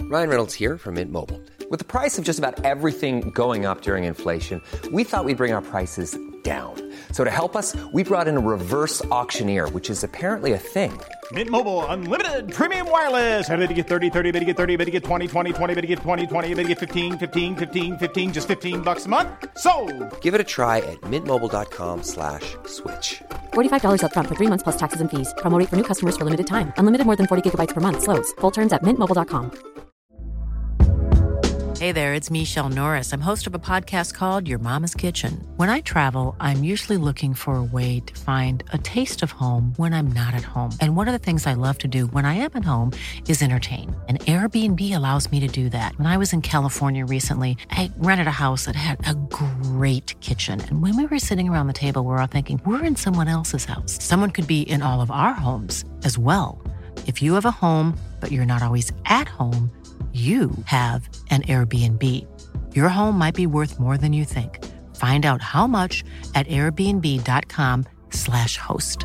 Ryan Reynolds here from Mint Mobile. With the price of just about everything going up during inflation, we thought we'd bring our prices down. So to help us, we brought in a reverse auctioneer, which is apparently a thing. Mint Mobile Unlimited Premium Wireless. How to get 30, 30, bit to get 30, bit to get 20, 20, 20, bit to get 20, 20, bit to get 15, 15, 15, 15, just $15 a month? Sold! Give it a try at mintmobile.com/switch. $45 up front for 3 months plus taxes and fees. Promo rate for new customers for limited time. Unlimited more than 40 gigabytes per month. Slows full terms at mintmobile.com. Hey there, it's Michelle Norris. I'm host of a podcast called Your Mama's Kitchen. When I travel, I'm usually looking for a way to find a taste of home when I'm not at home. And one of the things I love to do when I am at home is entertain. And Airbnb allows me to do that. When I was in California recently, I rented a house that had a great kitchen. And when we were sitting around the table, we're all thinking, we're in someone else's house. Someone could be in all of our homes as well. If you have a home, but you're not always at home, you have an Airbnb. Your home might be worth more than you think. Find out how much at airbnb.com/host.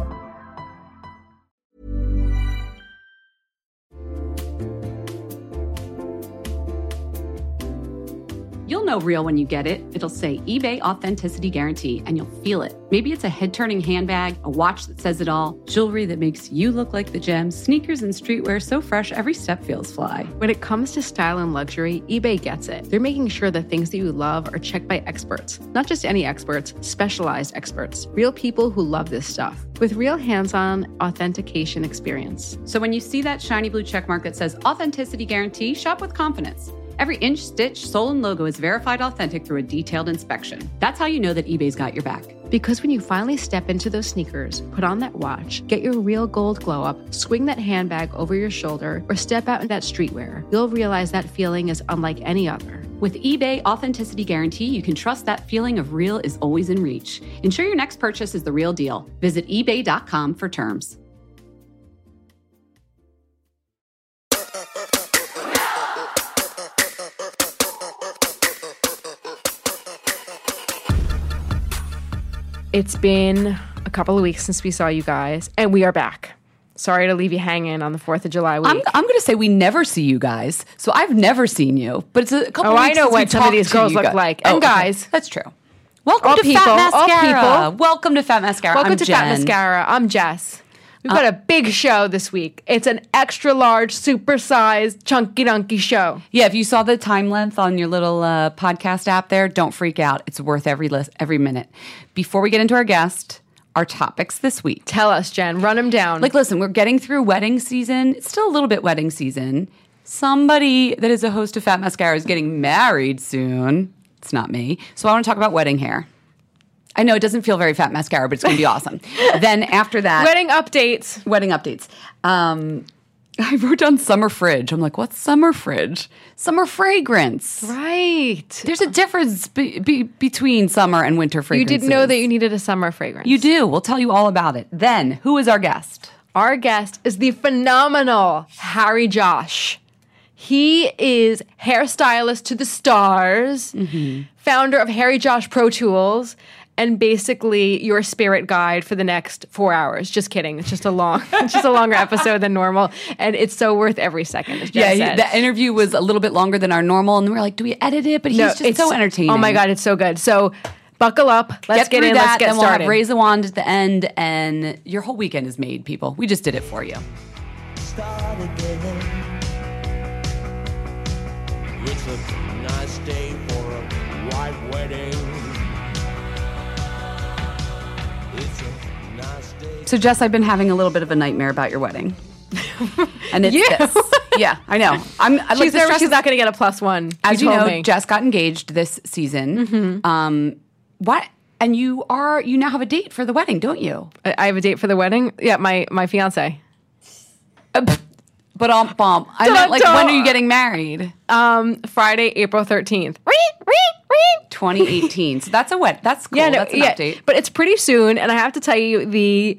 You'll know real when you get it. It'll say eBay Authenticity Guarantee, and you'll feel it. Maybe it's a head-turning handbag, a watch that says it all, jewelry that makes you look like the gem, sneakers and streetwear so fresh every step feels fly. When it comes to style and luxury, eBay gets it. They're making sure the things that you love are checked by experts. Not just any experts, specialized experts. Real people who love this stuff. With real hands-on authentication experience. So when you see that shiny blue checkmark that says Authenticity Guarantee, shop with confidence. Every inch, stitch, sole, and logo is verified authentic through a detailed inspection. That's how you know that eBay's got your back. Because when you finally step into those sneakers, put on that watch, get your real gold glow up, swing that handbag over your shoulder, or step out in that streetwear, you'll realize that feeling is unlike any other. With eBay Authenticity Guarantee, you can trust that feeling of real is always in reach. Ensure your next purchase is the real deal. Visit ebay.com for terms. It's been a couple of weeks since we saw you guys, and we are back. Sorry to leave you hanging on the 4th of July week. I'm going to say we never see you guys, so I've never seen you. But it's a couple of weeks I know since what some of these girls look like. And guys. Okay. That's true. Welcome all to people, Fat Mascara. all people. Welcome to Fat Mascara. Welcome I'm to Jen. Fat Mascara. I'm Jess. We've got a big show this week. It's an extra large, super-sized, chunky-dunky show. Yeah, if you saw the time length on your little podcast app there, don't freak out. It's worth every minute. Before we get into our guest, our topics this week. Tell us, Jen. Run them down. Listen, we're getting through wedding season. It's still a little bit wedding season. Somebody that is a host of Fat Mascara is getting married soon. It's not me. So I want to talk about wedding hair. I know it doesn't feel very Fat Mascara, but it's going to be awesome. Then after that... Wedding updates. I wrote down summer fridge. I'm like, what's summer fridge? Summer fragrance. Right. There's a difference between summer and winter fragrances. You didn't know that you needed a summer fragrance. You do. We'll tell you all about it. Then, who is our guest? Our guest is the phenomenal Harry Josh. He is hairstylist to the stars, founder of Harry Josh Pro Tools, and basically your spirit guide for the next 4 hours. Just kidding. It's just a longer episode than normal, and it's so worth every second. As Jen said. The interview was a little bit longer than our normal, and we were like, do we edit it? But he's just so entertaining. Oh my God, it's so good. So buckle up. Let's get in. Let's get started. We'll have Raise the Wand at the end, and your whole weekend is made, people. We just did it for you. Start again. It's a nice day for a white wedding. So, Jess, I've been having a little bit of a nightmare about your wedding. And it's this. Yeah, I know. She's nervous she's not going to get a +1. As you know, Jess got engaged this season. What? And you now have a date for the wedding, don't you? I have a date for the wedding? Yeah, my fiancé. But I meant, when are you getting married? Friday, April 13th. 2018. So that's that's cool. That's an update. But it's pretty soon, and I have to tell you, the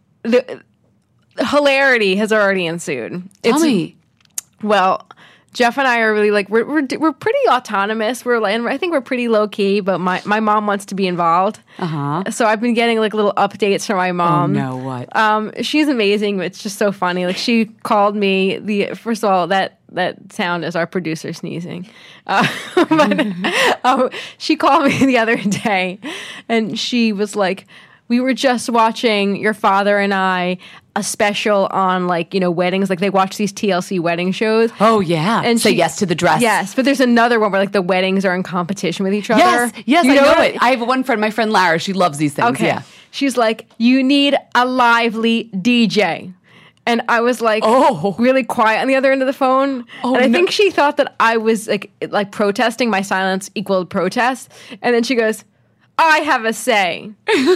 hilarity has already ensued. Tell me. Well, Jeff and I are really we're pretty autonomous. I think we're pretty low key, but my mom wants to be involved. So I've been getting little updates from my mom. Oh no, what? She's amazing. It's just so funny. She called me first of all that that sound is our producer sneezing. She called me the other day, and she was like, "We were just watching your father and I a special on weddings. Like they watch these TLC wedding shows. Oh yeah, and Say Yes to the Dress. Yes, but there's another one where the weddings are in competition with each other. Yes, You I know it. it. I have one friend, my friend Lara. She loves these things. Okay. Yeah. She's like, you need a lively DJ. And I was like, really quiet on the other end of the phone. And I think she thought that I was like protesting. My silence equaled protest. And then she goes, I have a say.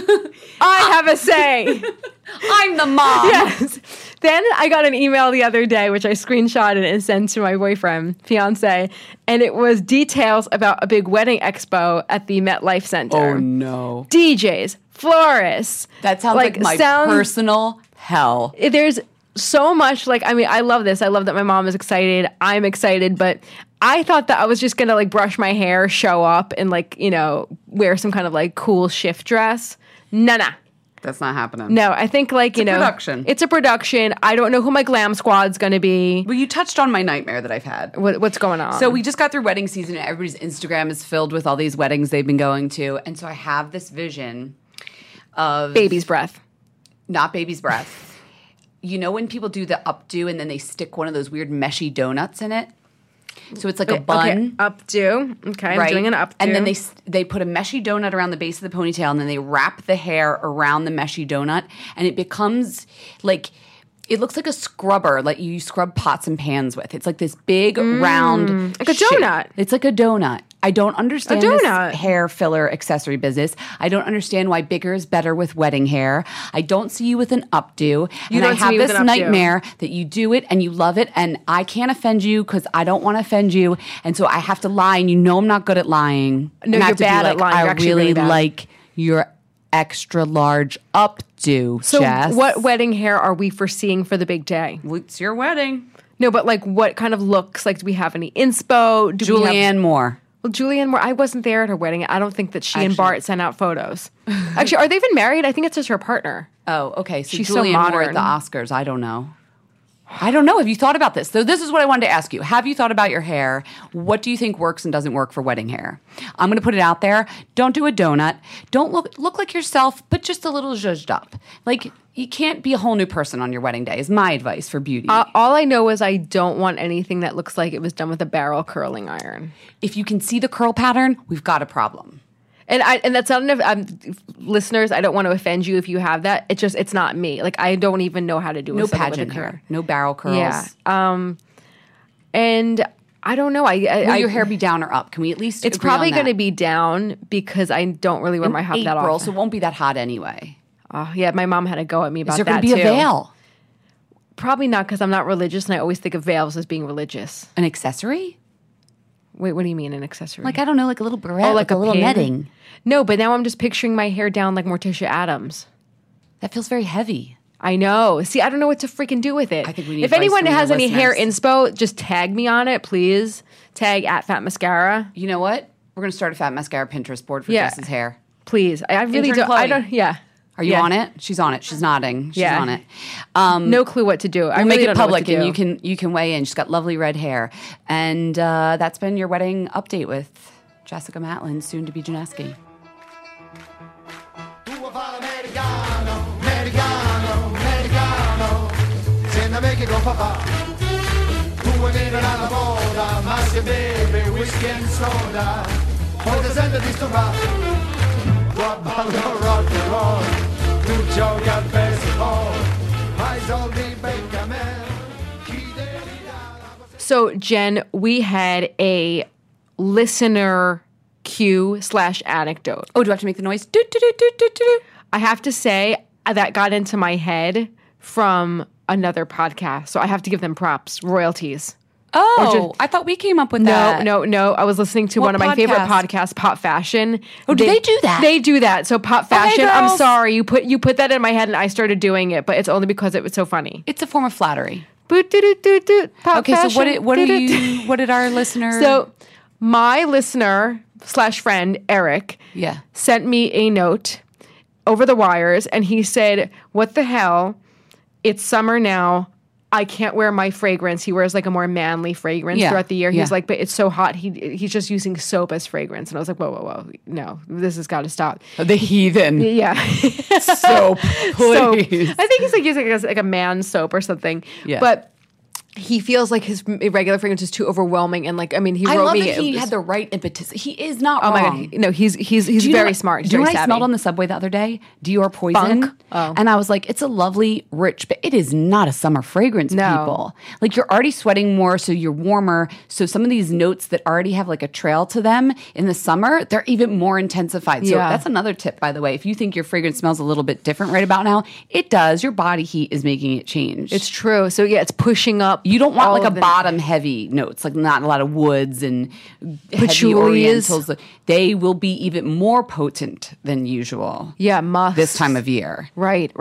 I have a say. I'm the mom. Yes. Then I got an email the other day, which I screenshotted and sent to my fiance, and it was details about a big wedding expo at the MetLife Center. Oh no. DJs, florists. That sounds like my personal hell. There's so much I love this. I love that my mom is excited. I'm excited, but I thought that I was just gonna brush my hair, show up, and wear some kind of cool shift dress. Nah. That's not happening. No, I think production. It's a production. I don't know who my glam squad's gonna be. Well, you touched on my nightmare that I've had. What's going on? So we just got through wedding season, and everybody's Instagram is filled with all these weddings they've been going to, and so I have this vision of baby's breath. Not baby's breath. You know when people do the updo and then they stick one of those weird meshy donuts in it? So it's like a bun. Okay, updo. Okay, right? I'm doing an updo. And then they put a meshy donut around the base of the ponytail, and then they wrap the hair around the meshy donut, and it becomes it looks like a scrubber, like you scrub pots and pans with. It's like this big round, like a shape. donut. It's like a donut. I don't understand this hair filler accessory business. I don't understand why bigger is better with wedding hair. I don't see you with an updo. And I have this nightmare that you do it and you love it, and I can't offend you because I don't want to offend you, and so I have to lie, and you know I'm not good at lying. No, and I you're have to be bad at lying. You're I actually really really bad. like your extra large updo, So Jess. what wedding hair are we foreseeing for the big day? It's your wedding. No, but what kind of looks? Do we have any inspo? Julianne Moore. Well, Julianne Moore, I wasn't there at her wedding. I don't think that she and Bart sent out photos. Actually, are they even married? I think it's just her partner. Oh, okay. So She's so Julianne Moore at modern. the Oscars. I don't know. Have you thought about this? So this is what I wanted to ask you. Have you thought about your hair? What do you think works and doesn't work for wedding hair? I'm going to put it out there. Don't do a donut. Don't look like yourself, but just a little zhuzhed up. You can't be a whole new person on your wedding day is my advice for beauty. All I know is I don't want anything that looks like it was done with a barrel curling iron. If you can see the curl pattern, we've got a problem. And that's not enough. Listeners, I don't want to offend you if you have that. It's not me. I don't even know how to do No something with pageant the hair. No barrel curls. Yeah. And I don't know. Will your hair be down or up? Can we at least It's agree probably on that? going to be down because I don't really wear my hat that April, often. so it won't be that hot anyway. Yeah, my mom had to go at me about Is there that going to be too. a veil? Probably not because I'm not religious, and I always think of veils as being religious. An accessory? Wait, what do you mean an accessory? I don't know, like a little barrette, like a little pin? netting. No, but now I'm just picturing my hair down like Morticia Adams. That feels very heavy. I know. See, I don't know what to freaking do with it. I think we need if advice anyone from your has any hair listeners. inspo, just tag me on it, please. Tag at Fat Mascara. You know what? We're going to start a Fat Mascara Pinterest board for Yeah. Jess's hair. Please. I really Intern don't. Chloe. I don't. Yeah. Are you Yeah. on it? She's on it. She's nodding. She's Yeah. on it. No clue what to do. I We'll really make it don't know what public, to and do. you can weigh in. She's got lovely red hair, and that's been your wedding update with Jessica Matlin, soon to be Janeski. So, Jen, we had a listener cue/anecdote. Oh, do I have to make the noise? Do, do, do, do, do, do. I have to say that got into my head from another podcast, so I have to give them props, royalties. Oh, I thought we came up with that. No. I was listening to What one of my favorite podcast? podcasts, Pop Fashion. Oh, do they do that? They do that. So Pop Fashion. I'm girls. sorry, you put that in my head, and I started doing it, but it's only because it was so funny. It's a form of flattery. Boot, doot, doot, doot, doot, Pop Okay, Fashion, so what doot, doot, doot. what did our listener? So my listener/friend Eric, Yeah. sent me a note over the wires, and he said, "What the hell? It's summer now. I can't wear my fragrance. He wears like a more manly fragrance Yeah, throughout the year. yeah. He's like, but it's so hot. He's just using soap as fragrance. And I was like, whoa. No, this has got to stop. The heathen. Yeah. Soap, please. I think he's like using like a man soap or something. Yeah. But he feels like his regular fragrance is too overwhelming. And like, I mean, he I wrote love me. that he it was- had the right impetus. He is not Oh wrong. my God. No, he's Do you know very what- smart. He's Do you know very what I savvy. smelled on the subway the other day? Dior Poison. Funk? Oh. And I was like, it's a lovely, rich, but it is not a summer fragrance, No. people. Like you're already sweating more, so you're warmer. So some of these notes that already have like a trail to them in the summer, they're even more intensified. So Yeah. that's another tip, by the way. If you think your fragrance smells a little bit different right about now, it does. Your body heat is making it change. It's true. So yeah, it's pushing up. You don't want all like a of the- bottom heavy notes, like not a lot of woods and heavy Patchoulis. orientals. They will be even more potent than usual. Yeah, musk. This time of year. Right.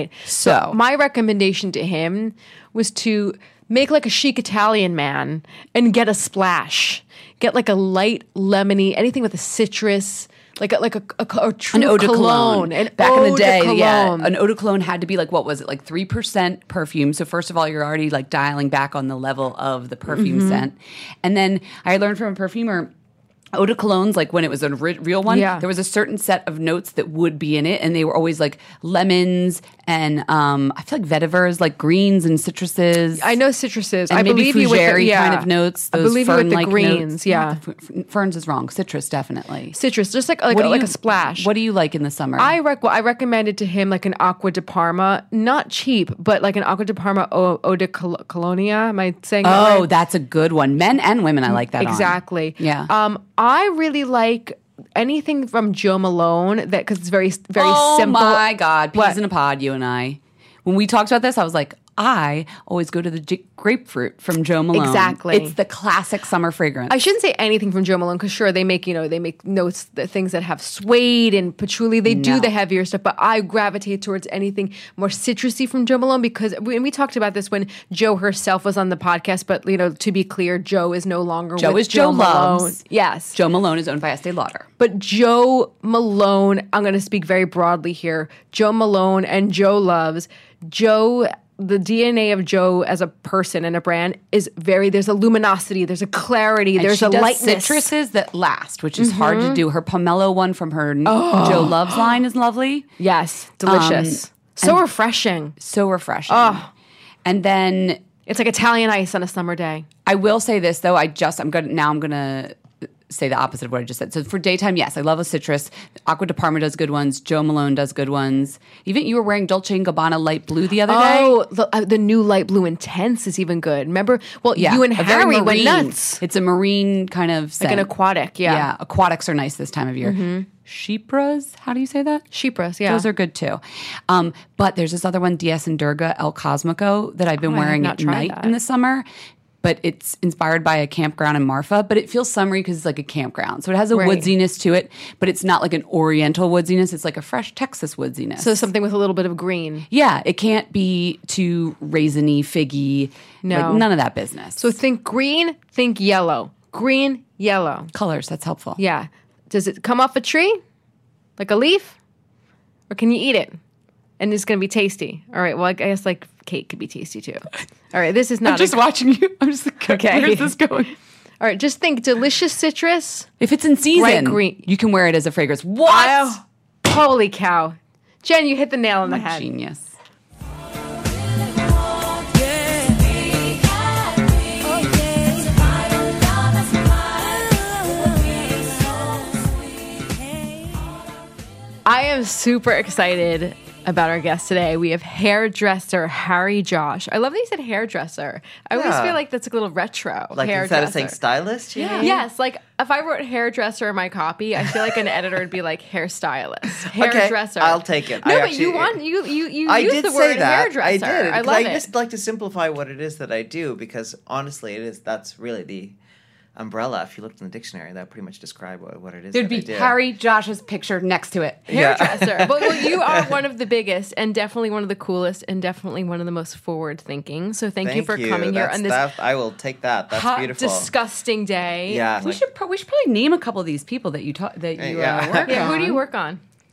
So my recommendation to him was to make like a chic Italian man and get a splash. Get like a light lemony, anything with a citrus, like a true an eau de cologne. Back in the day, yeah, cologne. an eau de cologne had to be like, what was it, like 3% perfume. So first of all, you're already like dialing back on the level of the perfume Mm-hmm. scent. And then I learned from a perfumer, eau de colognes, like when it was a real one, Yeah. there was a certain set of notes that would be in it, and they were always like lemons and I feel like vetivers, like greens and citruses. I know citruses. And I maybe believe you with the, fougere yeah. kind of notes. I Those believe you with the fern-like greens. notes. Yeah, Ferns is wrong. Citrus, definitely. citrus, just like What do like you- a splash. What do you like in the summer? I recommended to him like an Acqua di Parma, not cheap, but like an Acqua di Parma eau de Colonia. Am I saying that Oh, right? that's a good one. Men and women, I like that on. Exactly. Yeah. I really like anything from Joe Malone that because it's very Oh simple. my God. Peas What? in a pod, you and I. When we talked about this, I was like, I always go to the grapefruit from Joe Malone. Exactly. It's the classic summer fragrance. I shouldn't say anything from Joe Malone because sure they make notes the things that have suede and patchouli. They do No. the heavier stuff, but I gravitate towards anything more citrusy from Joe Malone because we talked about this when Joe herself was on the podcast. But to be clear, Joe is no longer Joe with is Joe Malone. Loves. Yes, Joe Malone is owned by Estee Lauder. But Joe Malone, I'm going to speak very broadly here. Joe Malone and Joe Loves. Joe, the DNA of Joe as a person and a brand is there's a luminosity, there's a clarity, And there's she a does lightness. citruses that last, which is hard to do. Her pomelo one from her Joe Loves line is lovely. Yes, delicious. So refreshing. So refreshing. And then It's like Italian ice on a summer day. I will say this though. I'm gonna say the opposite of what I just said. So for daytime, yes, I love a citrus. Acqua di Parma does good ones. Joe Malone does good ones. Even you were wearing Dolce & Gabbana light blue the other day. Oh, the new light blue intense is even good. Remember? Well, Yeah, you and a very Harry went marine. nuts. It's a marine kind of scent. Like an aquatic, yeah. Yeah, aquatics are nice this time of year. Chypras, how do you say that? Chypras, yeah. Those are good too. But there's this other one, Diaz and Durga El Cosmico, that I've been I have wearing not at tried night that. in the summer. But it's inspired by a campground in Marfa, but it feels summery because it's like a campground. So it has a Right. woodsiness to it, but it's not like an oriental woodsiness. It's like a fresh Texas woodsiness. So something with a little bit of green. yeah, it can't be too raisiny, figgy. No. Like, none of that business. So think green, think yellow. Green, yellow. colors, that's helpful. Yeah. Does it come off a tree? Like a leaf? Or can you eat it? And it's going to be tasty. All right. Well, I guess like cake could be tasty too. All right. This is not I'm just watching you. I'm just like, Okay. where's this going? All right. Just think delicious citrus. If it's in season, Bright green. you can wear it as a fragrance. What? Oh, holy cow. Jen, you hit the nail on the head. Genius. I am super excited about our guest today. We have hairdresser Harry Josh. I love that you said hairdresser. I always Yeah. feel like that's a little retro. Like hairdresser. instead of saying stylist, you mean? Yes, like if I wrote hairdresser in my copy, I feel like an editor would be like hairstylist, hairdresser. I'll take it. No, I but actually- you want you I use did the say word that. hairdresser. I did. I because love I it. just like to simplify what it is that I do because honestly, that's really the umbrella. If you looked in the dictionary, that would pretty much describe what it is. There'd that I be do. Harry Josh's picture next to it. Hairdresser. Well, you are one of the biggest and definitely one of the coolest and definitely one of the most forward thinking. So thank you for coming here on this I will take that. That's hot, beautiful. disgusting day. Yeah. We should probably name a couple of these people that you Yeah. work Yeah, on. who do you work on?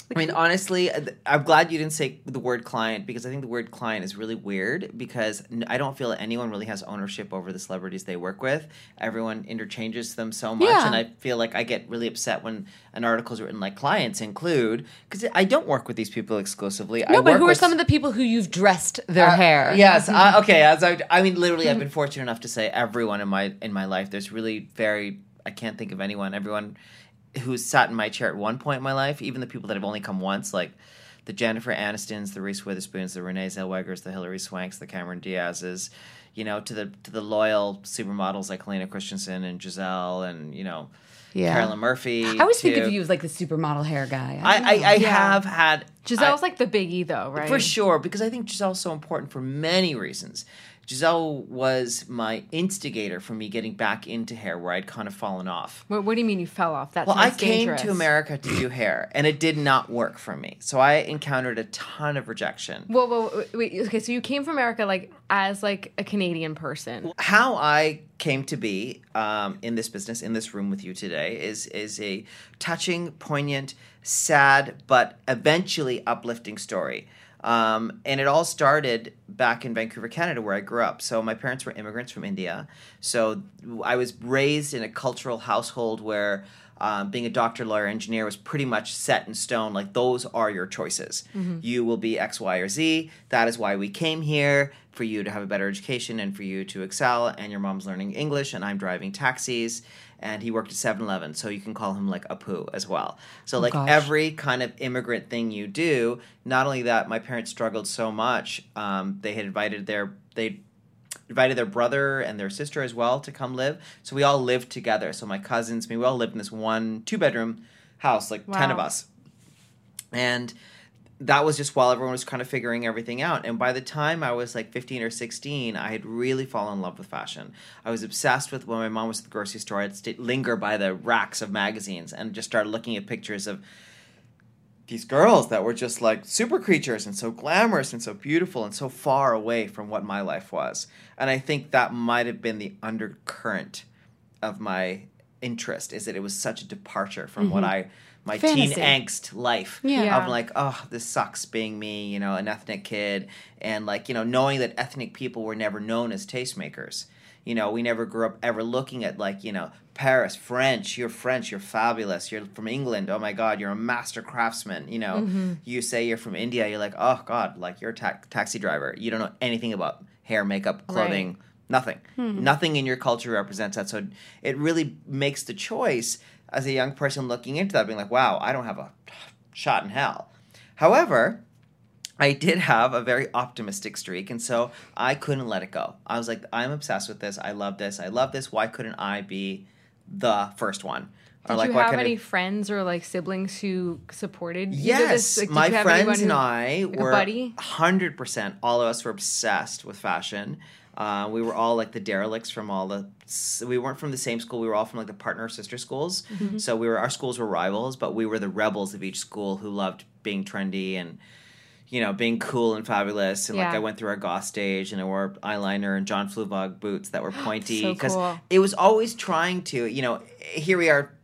I mean, honestly, I'm glad you didn't say the word client because I think the word client is really weird because I don't feel that anyone really has ownership over the celebrities they work with. Everyone interchanges them so much, Yeah. and I feel like I get really upset when an article's written like clients include because I don't work with these people exclusively. No, but who are some of the people who you've dressed their hair? Yes, okay. I mean, literally, I've been fortunate enough to say everyone in my life. There's really I can't think of anyone. Everyone who's sat in my chair at one point in my life, even the people that have only come once, like the Jennifer Anistons, the Reese Witherspoons, the Renee Zellwegers, the Hilary Swanks, the Cameron Diaz's, you know, to the loyal supermodels like Helena Christensen and Giselle and, you know, Carolyn Murphy. I always think of you as like the supermodel hair guy. I have had... Giselle's like the biggie, though, right? For sure, because I think Giselle's so important for many reasons. Giselle was my instigator for me getting back into hair where I'd kind of fallen off. What do you mean you fell off? That I sounds came dangerous. to America to do hair, and it did not work for me. So I encountered a ton of rejection. Well, wait, okay, so you came from America as a Canadian person. How I came to be in this business, in this room with you today, is a touching, poignant, sad, but eventually uplifting story. And it all started back in Vancouver, Canada, where I grew up. So my parents were immigrants from India. So I was raised in a cultural household where being a doctor, lawyer, engineer was pretty much set in stone. Like, those are your choices. Mm-hmm. You will be X, Y, or Z. That is why we came here, for you to have a better education and for you to excel. And your mom's learning English, and I'm driving taxis. And he worked at 7-Eleven, so you can call him like Apu as well. So every kind of immigrant thing you do, not only that, my parents struggled so much. They had invited their brother and their sister as well to come live. So we all lived together. So my cousins, we all lived in this 2-bedroom house, 10 of us. And that was just while everyone was kind of figuring everything out. And by the time I was 15 or 16, I had really fallen in love with fashion. I was obsessed with when my mom was at the grocery store. I'd linger by the racks of magazines and just started looking at pictures of these girls that were just super creatures and so glamorous and so beautiful and so far away from what my life was. And I think that might have been the undercurrent of my interest, is that it was such a departure from what my Fantasy. teen angst life. Yeah. Of this sucks being me, an ethnic kid. And knowing that ethnic people were never known as tastemakers. We never grew up ever looking at Paris, French, you're fabulous. You're from England, oh my God, you're a master craftsman. You say you're from India, you're like, oh God, you're a taxi driver. You don't know anything about hair, makeup, clothing, Right. Nothing. Nothing in your culture represents that. So it really makes the choice as a young person looking into that, being like, wow, I don't have a shot in hell. However, I did have a very optimistic streak, and so I couldn't let it go. I was like, I'm obsessed with this. I love this. Why couldn't I be the first one? Did you have any friends or siblings who supported you? Yes, my friends and I were buddy? 100%. All of us were obsessed with fashion. We were all the derelicts from we weren't from the same school. We were all from the partner sister schools. Mm-hmm. So our schools were rivals, but we were the rebels of each school who loved being trendy and, being cool and fabulous. And I went through our goth stage and I wore eyeliner and John Fluvog boots that were pointy. So cool. It was always trying to, here we are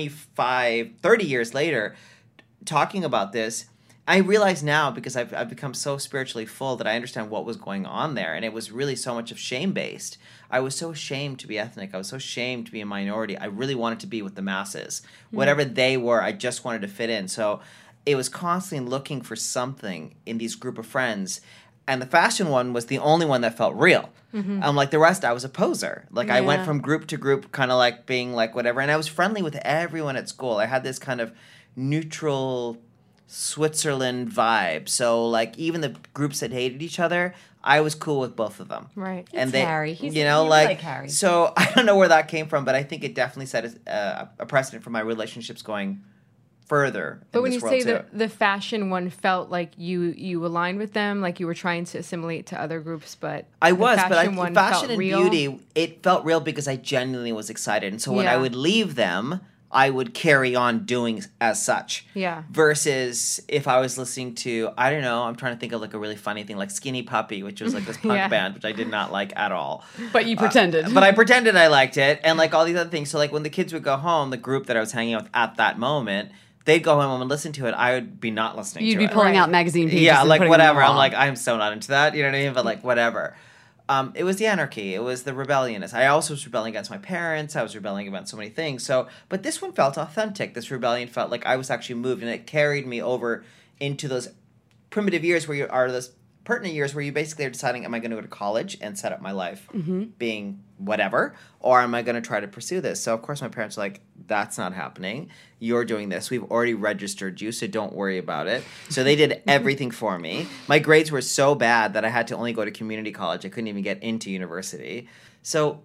25, 30 years later talking about this. I realize now, because I've become so spiritually full, that I understand what was going on there. And it was really so much of shame-based. I was so ashamed to be ethnic. I was so ashamed to be a minority. I really wanted to be with the masses. Whatever they were, I just wanted to fit in. So it was constantly looking for something in these group of friends. And the fashion one was the only one that felt real. Mm-hmm. The rest, I was a poser. I went from group to group, kind of being whatever. And I was friendly with everyone at school. I had this kind of neutral Switzerland vibe. So even the groups that hated each other, I was cool with both of them. Right. And Harry. He's Harry. So I don't know where that came from, but I think it definitely set a precedent for my relationships going further. But when you say the fashion one felt like you aligned with them, you were trying to assimilate to other groups, but I was, fashion and beauty, it felt real because I genuinely was excited. And so when I would leave them, I would carry on doing as such. Yeah. Versus if I was listening to, I don't know, I'm trying to think of a really funny thing, Skinny Puppy, which was this punk band, which I did not like at all. But you pretended. But I pretended I liked it, and all these other things. So when the kids would go home, the group that I was hanging out with at that moment, they'd go home and listen to it, I would be not listening You'd to be it. pulling out magazine pages. Yeah, and like putting them whatever. I'm along. like, I'm so not into that. You know what I mean? But like whatever. It was the anarchy. It was the rebelliousness. I also was rebelling against my parents. I was rebelling against so many things. So, but this one felt authentic. This rebellion felt like I was actually moved, and it carried me over into those primitive years where you are those pertinent years where you basically are deciding, am I going to go to college and set up my life being whatever, or am I going to try to pursue this? So, of course, my parents were like, that's not happening. You're doing this. We've already registered you, so don't worry about it. So they did everything for me. My grades were so bad that I had to only go to community college. I couldn't even get into university. So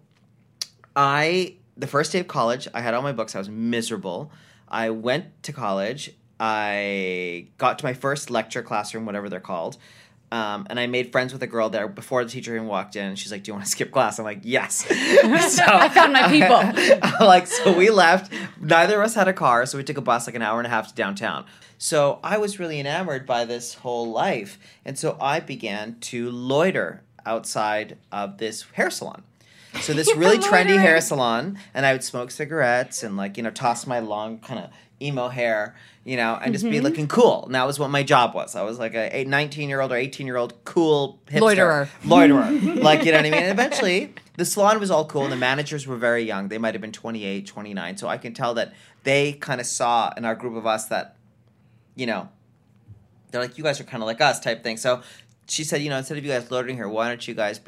the first day of college, I had all my books. I was miserable. I went to college. I got to my first lecture classroom, whatever they're called. And I made friends with a girl there before the teacher even walked in. And she's like, do you want to skip class? I'm like, yes. So, I found my people. so we left. Neither of us had a car, so we took a bus like an hour and a half to downtown. So I was really enamored by this whole life. And so I began to loiter outside of this hair salon. So this really trendy hair salon. And I would smoke cigarettes and toss my long kind of emo hair, and just be looking cool. And that was what my job was. I was like a 19-year-old or 18-year-old cool hipster. Loiterer. You know what I mean? And eventually, the salon was all cool, and the managers were very young. They might have been 28, 29. So I can tell that they kind of saw in our group of us that, they're like, you guys are kind of like us type thing. So she said, instead of you guys loitering here, why don't you guys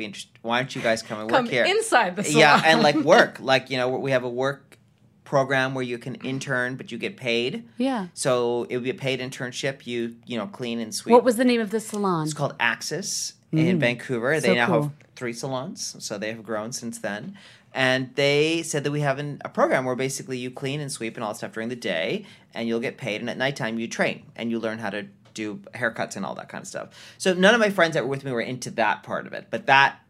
come and work here? Inside the salon. Yeah, and work. We have a work program where you can intern, but you get paid. Yeah. So it would be a paid internship. You clean and sweep. What was the name of the salon? It's called Axis in Vancouver. They So now cool. have 3 salons, so they have grown since then. And they said that we have a program where basically you clean and sweep and all that stuff during the day, and you'll get paid. And at nighttime you train and you learn how to do haircuts and all that kind of stuff. So none of my friends that were with me were into that part of it, but that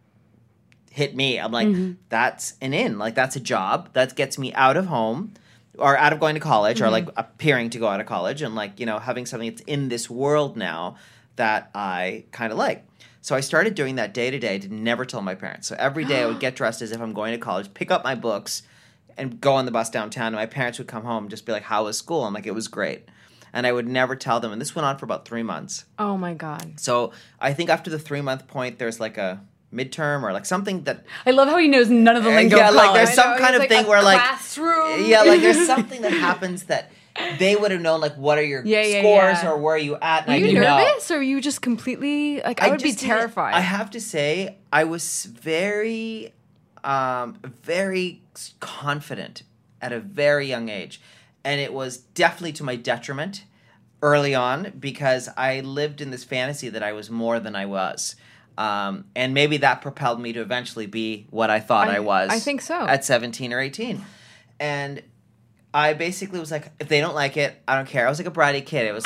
hit me. I'm like, that's an in. That's a job. That gets me out of home or out of going to college or appearing to go out of college and having something that's in this world now that I kind of like. So I started doing that day to day. I did never tell my parents. So every day I would get dressed as if I'm going to college, pick up my books and go on the bus downtown. And my parents would come home and just be like, how was school? I'm like, it was great. And I would never tell them. And this went on for about 3 months. Oh my God. So I think after the 3-month point, there's a midterm or something that I love how he knows none of the lingo. yeah, of there's college. some kind of thing where classroom. yeah, there's something that happens that they would have known what are your scores or where are you at? And Were I you didn't know. nervous, or were you just completely I would be just didn't- terrified. I have to say, I was very, very confident at a very young age, and it was definitely to my detriment early on because I lived in this fantasy that I was more than I was. And maybe that propelled me to eventually be what I thought I was. I think so. At 17 or 18. And I basically was like, if they don't like it, I don't care. I was like a bratty kid. It was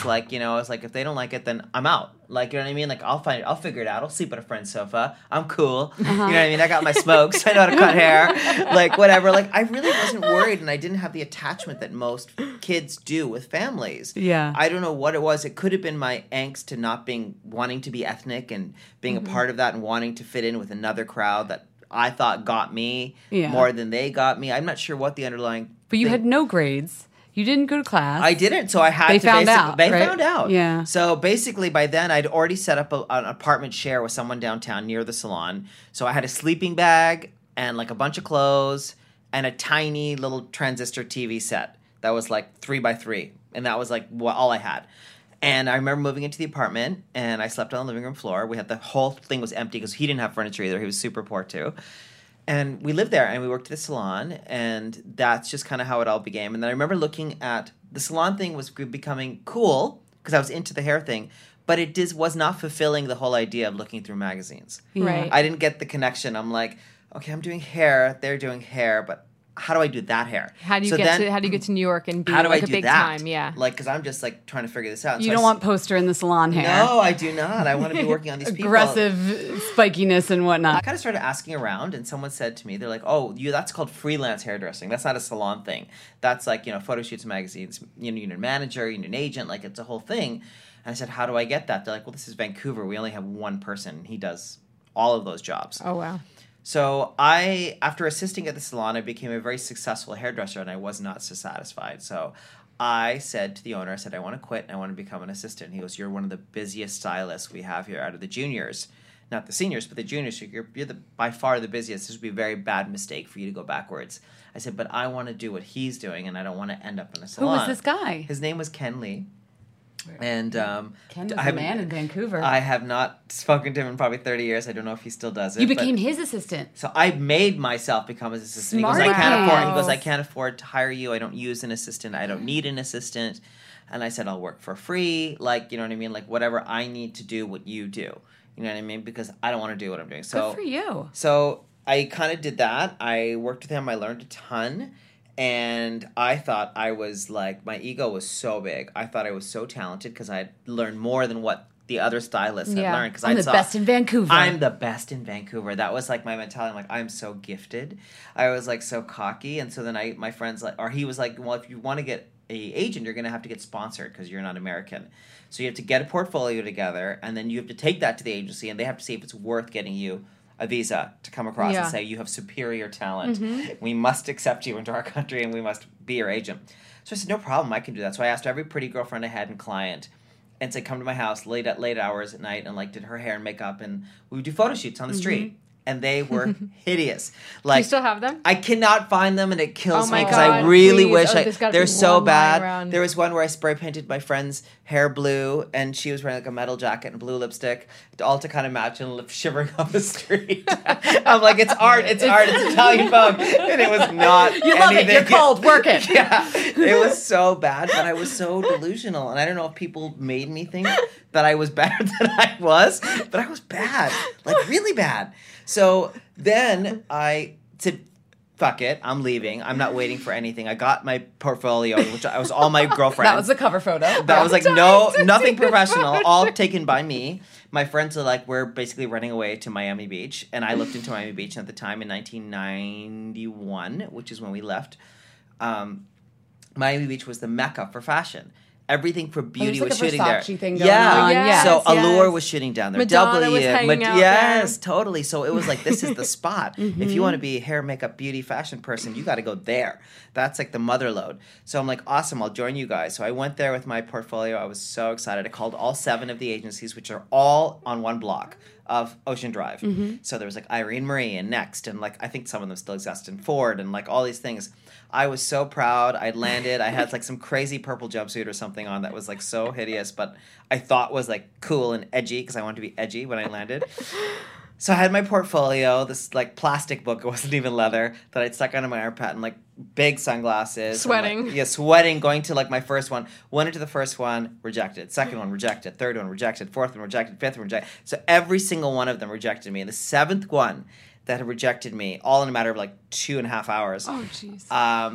if they don't like it, then I'm out. You know what I mean? I'll figure it out. I'll sleep at a friend's sofa. I'm cool. You know what I mean? I got my smokes. I know how to cut hair. Whatever. I really wasn't worried, and I didn't have the attachment that most kids do with families. Yeah. I don't know what it was. It could have been my angst to not wanting to be ethnic and being a part of that and wanting to fit in with another crowd that I thought got me more than they got me. I'm not sure what the underlying But you thing. had no grades. You didn't go to class. I didn't, so I had They to found basically... out, They right? found out. Yeah. So basically, by then, I'd already set up an apartment share with someone downtown near the salon. So I had a sleeping bag and a bunch of clothes and a tiny little transistor TV set that was 3x3. And that was all I had. And I remember moving into the apartment, and I slept on the living room floor. We had the whole thing was empty because he didn't have furniture either. He was super poor too. And we lived there, and we worked at the salon, and that's just kind of how it all began. And then I remember looking at the salon thing was becoming cool because I was into the hair thing, but it was not fulfilling the whole idea of looking through magazines. Right. I didn't get the connection. I'm like, okay, I'm doing hair, they're doing hair, but how do I do that hair? How do you get to New York and be how do I a do big that? time? Yeah. Because I'm just trying to figure this out. You So don't want poster in the salon hair. No, I do not. I want to be working on these people. Aggressive spikiness and I whatnot. kind of started asking around, and someone said to me, they're like, oh, that's called freelance hairdressing. That's not a salon thing. That's photo shoots, magazines, you need a manager, you need an agent, it's a whole thing. And I said, how do I get that? They're like, well, this is Vancouver. We only have one person. He does all of those jobs. Oh, wow. So after assisting at the salon, I became a very successful hairdresser, and I was not so satisfied. So I said to the owner, I said, I want to quit and I want to become an assistant. He goes, you're one of the busiest stylists we have here out of the juniors. Not the seniors, but the juniors. So you're by far the busiest. This would be a very bad mistake for you to go backwards. I said, but I want to do what he's doing, and I don't want to end up in a Who salon. was this guy? His name was Ken Lee. And Ken is the man in Vancouver. I have not spoken to him in probably 30 years. I don't know if he still does it. You became his assistant. So I made myself become his assistant. Smart He goes, man. I can't afford to hire you. I don't use an assistant. I don't need an assistant. And I said, I'll work for free. Like, you know what I mean? Like, whatever I need to do, what you do. You know what I mean? Because I don't want to do what I'm doing. So Good for you. So I kind of did that. I worked with him. I learned a ton. And I thought I was like, my ego was so big. I thought I was so talented because I had learned more than what the other stylists had learned. I'm the best in Vancouver. I'm the best in Vancouver. That was like my mentality. I'm like, I'm so gifted. I was like so cocky. And so then my friends like, or he was like, well, if you want to get a agent, you're going to have to get sponsored because you're not American. So you have to get a portfolio together and then you have to take that to the agency and they have to see if it's worth getting you a visa to come across and say you have superior talent. We must accept you into our country and we must be your agent. So I said, no problem, I can do that. So I asked every pretty girlfriend I had and client and said, come to my house late hours at night and like did her hair and makeup and we would do photo shoots on the street. And they were hideous. Like, Do you still have them? I cannot find them, and it kills Oh me my because I God, really please. wish There's gotta they're be so one lying bad. around. There was one where I spray painted my friend's hair blue, and she was wearing like a metal jacket and blue lipstick, all to kind of match and shivering on the street. I'm like, it's art, it's Italian Vogue, and it was not. You love it. You're cold. Work it. Yeah, it was so bad, but I was so delusional, and I don't know if people made me think that I was better than I was, but I was bad, like really bad. So then I said, fuck it, I'm leaving. I'm not waiting for anything. I got my portfolio, which I was all my girlfriends. That was the cover photo. That was like nothing professional, all taken by me. My friends are like, we're basically running away to Miami Beach. And I looked into Miami Beach at the time in 1991, which is when we left. Miami Beach was the mecca for fashion. Everything for beauty like was a shooting Versace there. thing going on. Yes, So yes. Allure was shooting down there. Madonna was hanging out yes, there. totally. So it was like, this is the spot. If you want to be a hair, makeup, beauty, fashion person, you got to go there. That's like the mother lode. So I'm like, awesome, I'll join you guys. So I went there with my portfolio. I was so excited. I called all 7 of the agencies, which are all on one block of Ocean Drive. So there was like Irene Marie and Next, and like I think some of them still exist, and Ford, and like all these things. I was so proud. I'd landed. I had like some crazy purple jumpsuit or something on that was like so hideous, but I thought was like cool and edgy because I wanted to be edgy when I landed. So I had my portfolio, this like plastic book, it wasn't even leather, that I'd stuck under my armpit and like big sunglasses. Sweating. And, like, sweating, going to like my first one. Went into the first one, rejected. Second one, rejected. Third one, rejected. Fourth one, rejected. Fifth one, rejected. So every single one of them rejected me. And the 7th one that had rejected me, all in a matter of like 2.5 hours. Oh, jeez.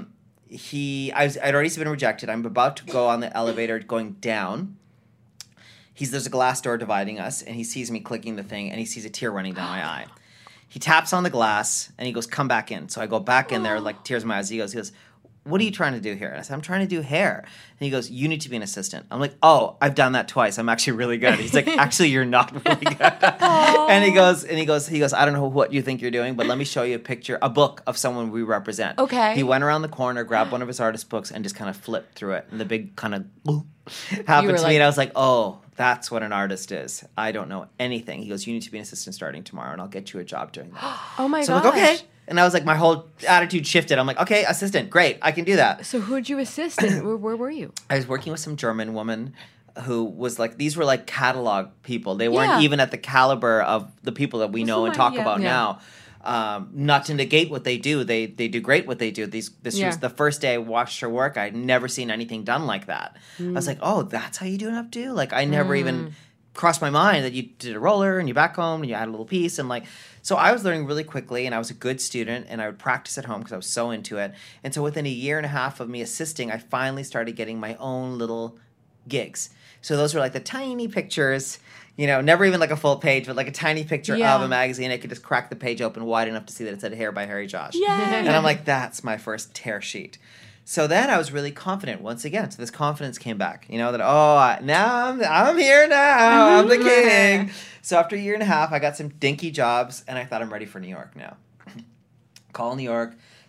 I'd already been rejected. I'm about to go on the elevator going down. There's a glass door dividing us, and he sees me clicking the thing, and he sees a tear running down my eye. He taps on the glass, and he goes, come back in. So I go back in there, like tears in my eyes. He goes, what are you trying to do here? And I said, I'm trying to do hair. And he goes, you need to be an assistant. I'm like, oh, I've done that twice. I'm actually really good. He's like, actually, you're not really good. and he goes, I don't know what you think you're doing, but let me show you a book of someone we represent. Okay. He went around the corner, grabbed one of his artist books, and just kind of flipped through it. And the big kind of happened to me, and I was like, oh, that's what an artist is. I don't know anything. He goes, you need to be an assistant starting tomorrow, and I'll get you a job doing that. Oh my So gosh. I'm like, okay. And I was like, my whole attitude shifted. I'm like, okay, assistant, great, I can do that. So who'd you assist and where were you? I was working with some German woman who was like, these were like catalog people. They weren't even at the caliber of the people that we know and talk about now. Not to negate what they do. They do great what they do. This was the first day I watched her work. I'd never seen anything done like that. I was like, oh, that's how you do an updo? Like, I never even crossed my mind that you did a roller and you back home and you add a little piece and like, so I was learning really quickly and I was a good student and I would practice at home because I was so into it. And so within 1.5 years of me assisting, I finally started getting my own little gigs. So those were like the tiny pictures, never even like a full page, but like a tiny picture of a magazine. I could just crack the page open wide enough to see that it said Hair by Harry Josh. And I'm like, that's my first tear sheet. So then I was really confident once again. So this confidence came back, that, now I'm here now. I'm the king. So after 1.5 years, I got some dinky jobs and I thought I'm ready for New York now. Call New York,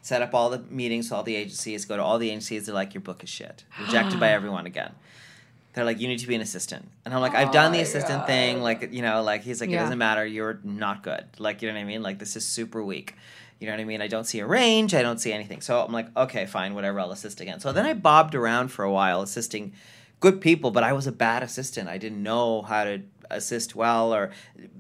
set up all the meetings with all the agencies, go to all the agencies. They're like, your book is shit. Rejected by everyone again. They're like, you need to be an assistant. And I'm like, I've done the assistant thing. Like, you know, like, he's like, it doesn't matter. You're not good. Like, you know what I mean? Like, this is super weak. You know what I mean? I don't see a range. I don't see anything. So I'm like, okay, fine, whatever. I'll assist again. So then I bobbed around for a while assisting good people, but I was a bad assistant. I didn't know how to assist well, or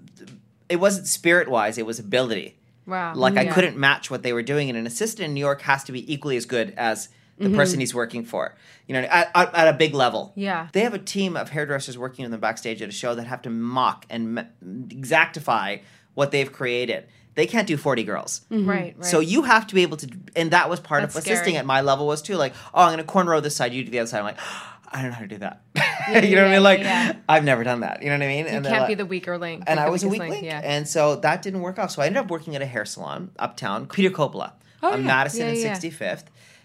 it wasn't spirit-wise. It was ability. Wow. Like, I couldn't match what they were doing. And an assistant in New York has to be equally as good as the person he's working for, you know, at a big level. Yeah. They have a team of hairdressers working in the backstage at a show that have to mock and exactify what they've created. They can't do 40 girls. Right. So you have to be able to, and that was part That's of assisting scary. at my level was too, like, oh, I'm going to cornrow this side, you do the other side. I'm like, I don't know how to do that. You know what I mean? Like, I've never done that. You know what I mean? You And they're can't like- be the weaker link. and like I the was a weakest weak link. Yeah. And so that didn't work out. So I ended up working at a hair salon uptown, Peter Coppola, on Madison and 65th.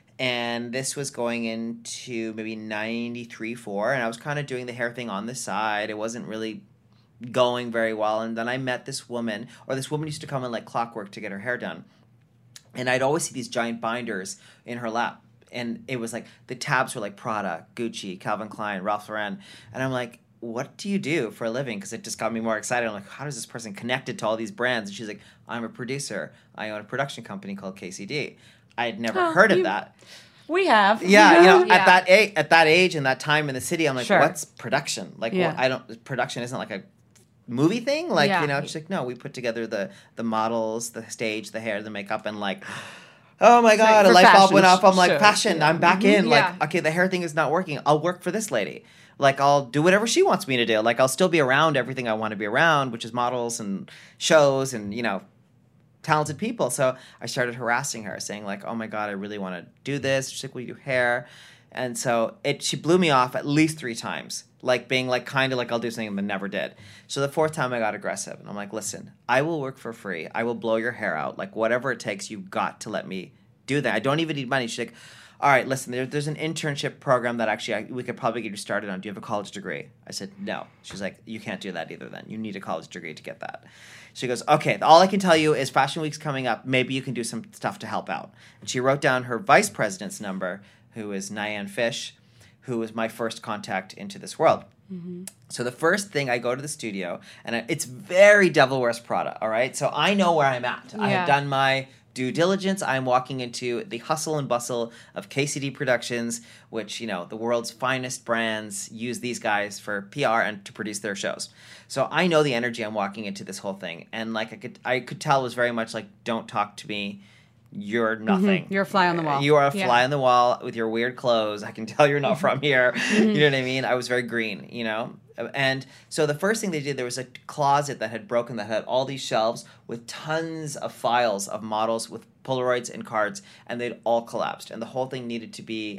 And this was going into maybe 93, 4. And I was kind of doing the hair thing on the side. It wasn't really going very well. And then I met this woman, or this woman used to come in like clockwork to get her hair done. And I'd always see these giant binders in her lap. And it was like, the tabs were like Prada, Gucci, Calvin Klein, Ralph Lauren. And I'm like, what do you do for a living? Because it just got me more excited. I'm like, how does this person connected to all these brands? And she's like, I'm a producer. I own a production company called KCD. I had never heard of that. We have. Yeah, you know, Yeah. at that age and that time in the city, I'm like, Sure. what's production? Like, well, production isn't like a movie thing. Like, Yeah. you know, she's like, no, we put together the models, the stage, the hair, the makeup, and like, oh my God, for a light bulb fashion went off. I'm like, shows. fashion, I'm back in. Yeah. Like, okay, the hair thing is not working. I'll work for this lady. Like, I'll do whatever she wants me to do. Like, I'll still be around everything I want to be around, which is models and shows and, you know, talented people. So I started harassing her, saying like, oh my God, I really want to do this. She's like, will you do hair? And so she blew me off at least 3 times, like being like kind of like I'll do something but never did. So the 4th time I got aggressive and I'm like, listen, I will work for free. I will blow your hair out. Like whatever it takes, you've got to let me do that. I don't even need money. She's like, all right, listen, there's an internship program that actually we could probably get you started on. Do you have a college degree? I said, no. She's like, you can't do that either then. You need a college degree to get that. She goes, okay, all I can tell you is Fashion Week's coming up. Maybe you can do some stuff to help out. And she wrote down her vice president's number, who is Nyan Fish, who was my first contact into this world. Mm-hmm. So the first thing, I go to the studio, and it's very Devil Wears Prada, all right? So I know where I'm at. I have done my due diligence. I'm walking into the hustle and bustle of KCD Productions, which, you know, the world's finest brands use these guys for PR and to produce their shows. So I know the energy I'm walking into this whole thing. And like I could tell it was very much like, don't talk to me. You're nothing. You're a fly on the wall. You are a fly on the wall with your weird clothes. I can tell you're not from here. You know what I mean? I was very green, you know? And so the first thing they did, there was a closet that had broken that had all these shelves with tons of files of models with Polaroids and cards, and they'd all collapsed. And the whole thing needed to be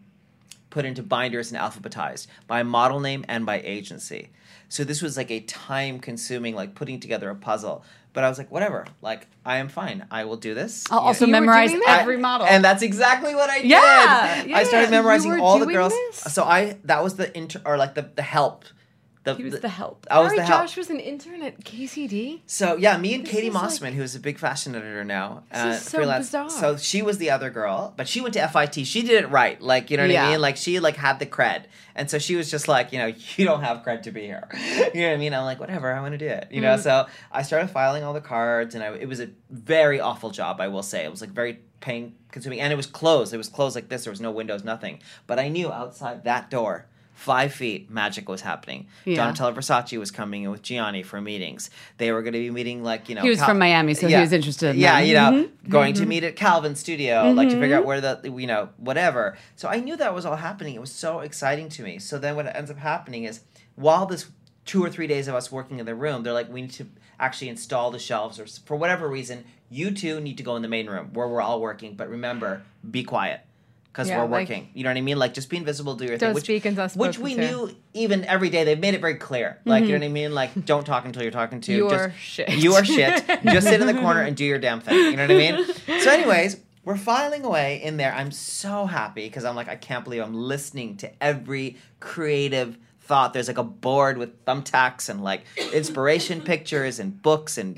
put into binders and alphabetized by model name and by agency. So this was like a time-consuming, like putting together a puzzle. But I was like, whatever. Like, I am fine. I will do this. I'll also You were memorize doing that? every model. And that's exactly what I did. Yeah, I started memorizing You were all the doing girls. this? So that was the the help. He was the help. I was Harry the help. Josh was an intern at KCD. So yeah, me and Katie is like- Mossman, who is a big fashion editor now, This is so freelance. bizarre. So she was the other girl, but she went to FIT. She did it right, like you know what I Yeah. mean. Like she like had the cred, and so she was just like, you know, you don't have cred to be here. You know what I mean? I'm like, whatever, I want to do it. You know. So I started filing all the cards, and it was a very awful job, I will say. It was like very pain consuming, and it was closed. It was closed like this. There was no windows, nothing. But I knew outside that door, 5 feet, magic was happening. Yeah. Donatella Versace was coming in with Gianni for meetings. They were going to be meeting, like, you know... He was from Miami, so he was interested in Yeah, them. you know, going to meet at Calvin's studio, like, to figure out where the, you know, whatever. So I knew that was all happening. It was so exciting to me. So then what ends up happening is, while this 2 or 3 days of us working in the room, they're like, we need to actually install the shelves, or for whatever reason, you two need to go in the main room, where we're all working. But remember, be quiet. Because Yeah, we're like- working. You know what I mean? Like, just be invisible, do your Don't thing. speak until Which spoken we to. knew even every day. They've made it very clear. Like, you know what I mean? Like, don't talk until you're talking to. You're shit. You are shit. Just sit in the corner and do your damn thing. You know what I mean? So anyways, we're filing away in there. I'm so happy because I'm like, I can't believe I'm listening to every creative thought. There's like a board with thumbtacks and like inspiration pictures and books and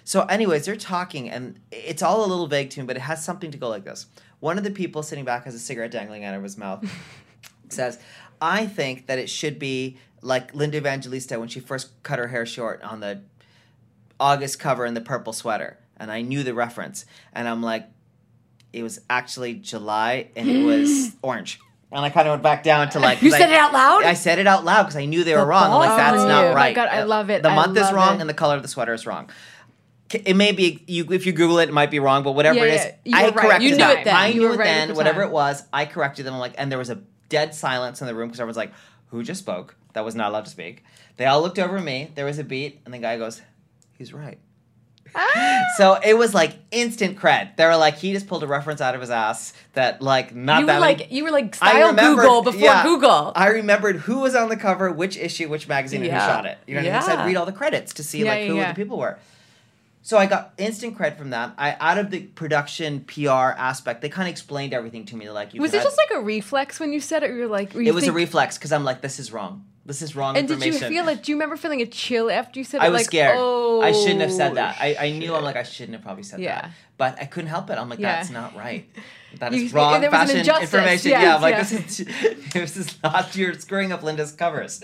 So anyways, they're talking, and it's all a little vague to me, but it has something to go like this. One of the people sitting back has a cigarette dangling out of his mouth, says, I think that it should be like Linda Evangelista when she first cut her hair short on the August cover in the purple sweater. And I knew the reference. And I'm like, it was actually July, and it was orange. And I kind of went back down to like... You said it out loud? I said it out loud because I knew they were wrong. I'm like, that's not Oh right. my God, I love it. The I month is love wrong it. and the color of the sweater is wrong. It may be, if you Google it, it might be wrong, but whatever Yeah, it is, yeah. You I were right. corrected You them. knew it then. I You knew were it right at then, the whatever time. it was, I corrected them. I'm like, and there was a dead silence in the room because everyone's like, who just spoke? That was not allowed to speak. They all looked over at me. There was a beat, and the guy goes, he's right. So it was like instant cred. They were like, he just pulled a reference out of his ass that like not You that were many- like, you were like I style remembered- Google before yeah, Google. I remembered who was on the cover, which issue, which magazine, and who Yeah. shot it. You know what I mean? So I'd Yeah. read all the credits to see Yeah, like yeah, who yeah. the people were. So I got instant cred from that. Out of the production PR aspect, they kind of explained everything to me. Like, Was it just like a reflex when you said it? Or you're like, it was a reflex because I'm like, this is wrong. This is wrong And did information. you feel like? Do you remember feeling a chill after you said it? I was like, scared. Oh, I shouldn't have said that. I knew. shit. I'm like, I shouldn't have probably said Yeah. that. But I couldn't help it. I'm like, Yeah. that's not right. That You- is wrong there was an fashion injustice. information. Yes, yeah, I'm like, yeah. this is not, you're screwing up Linda's covers.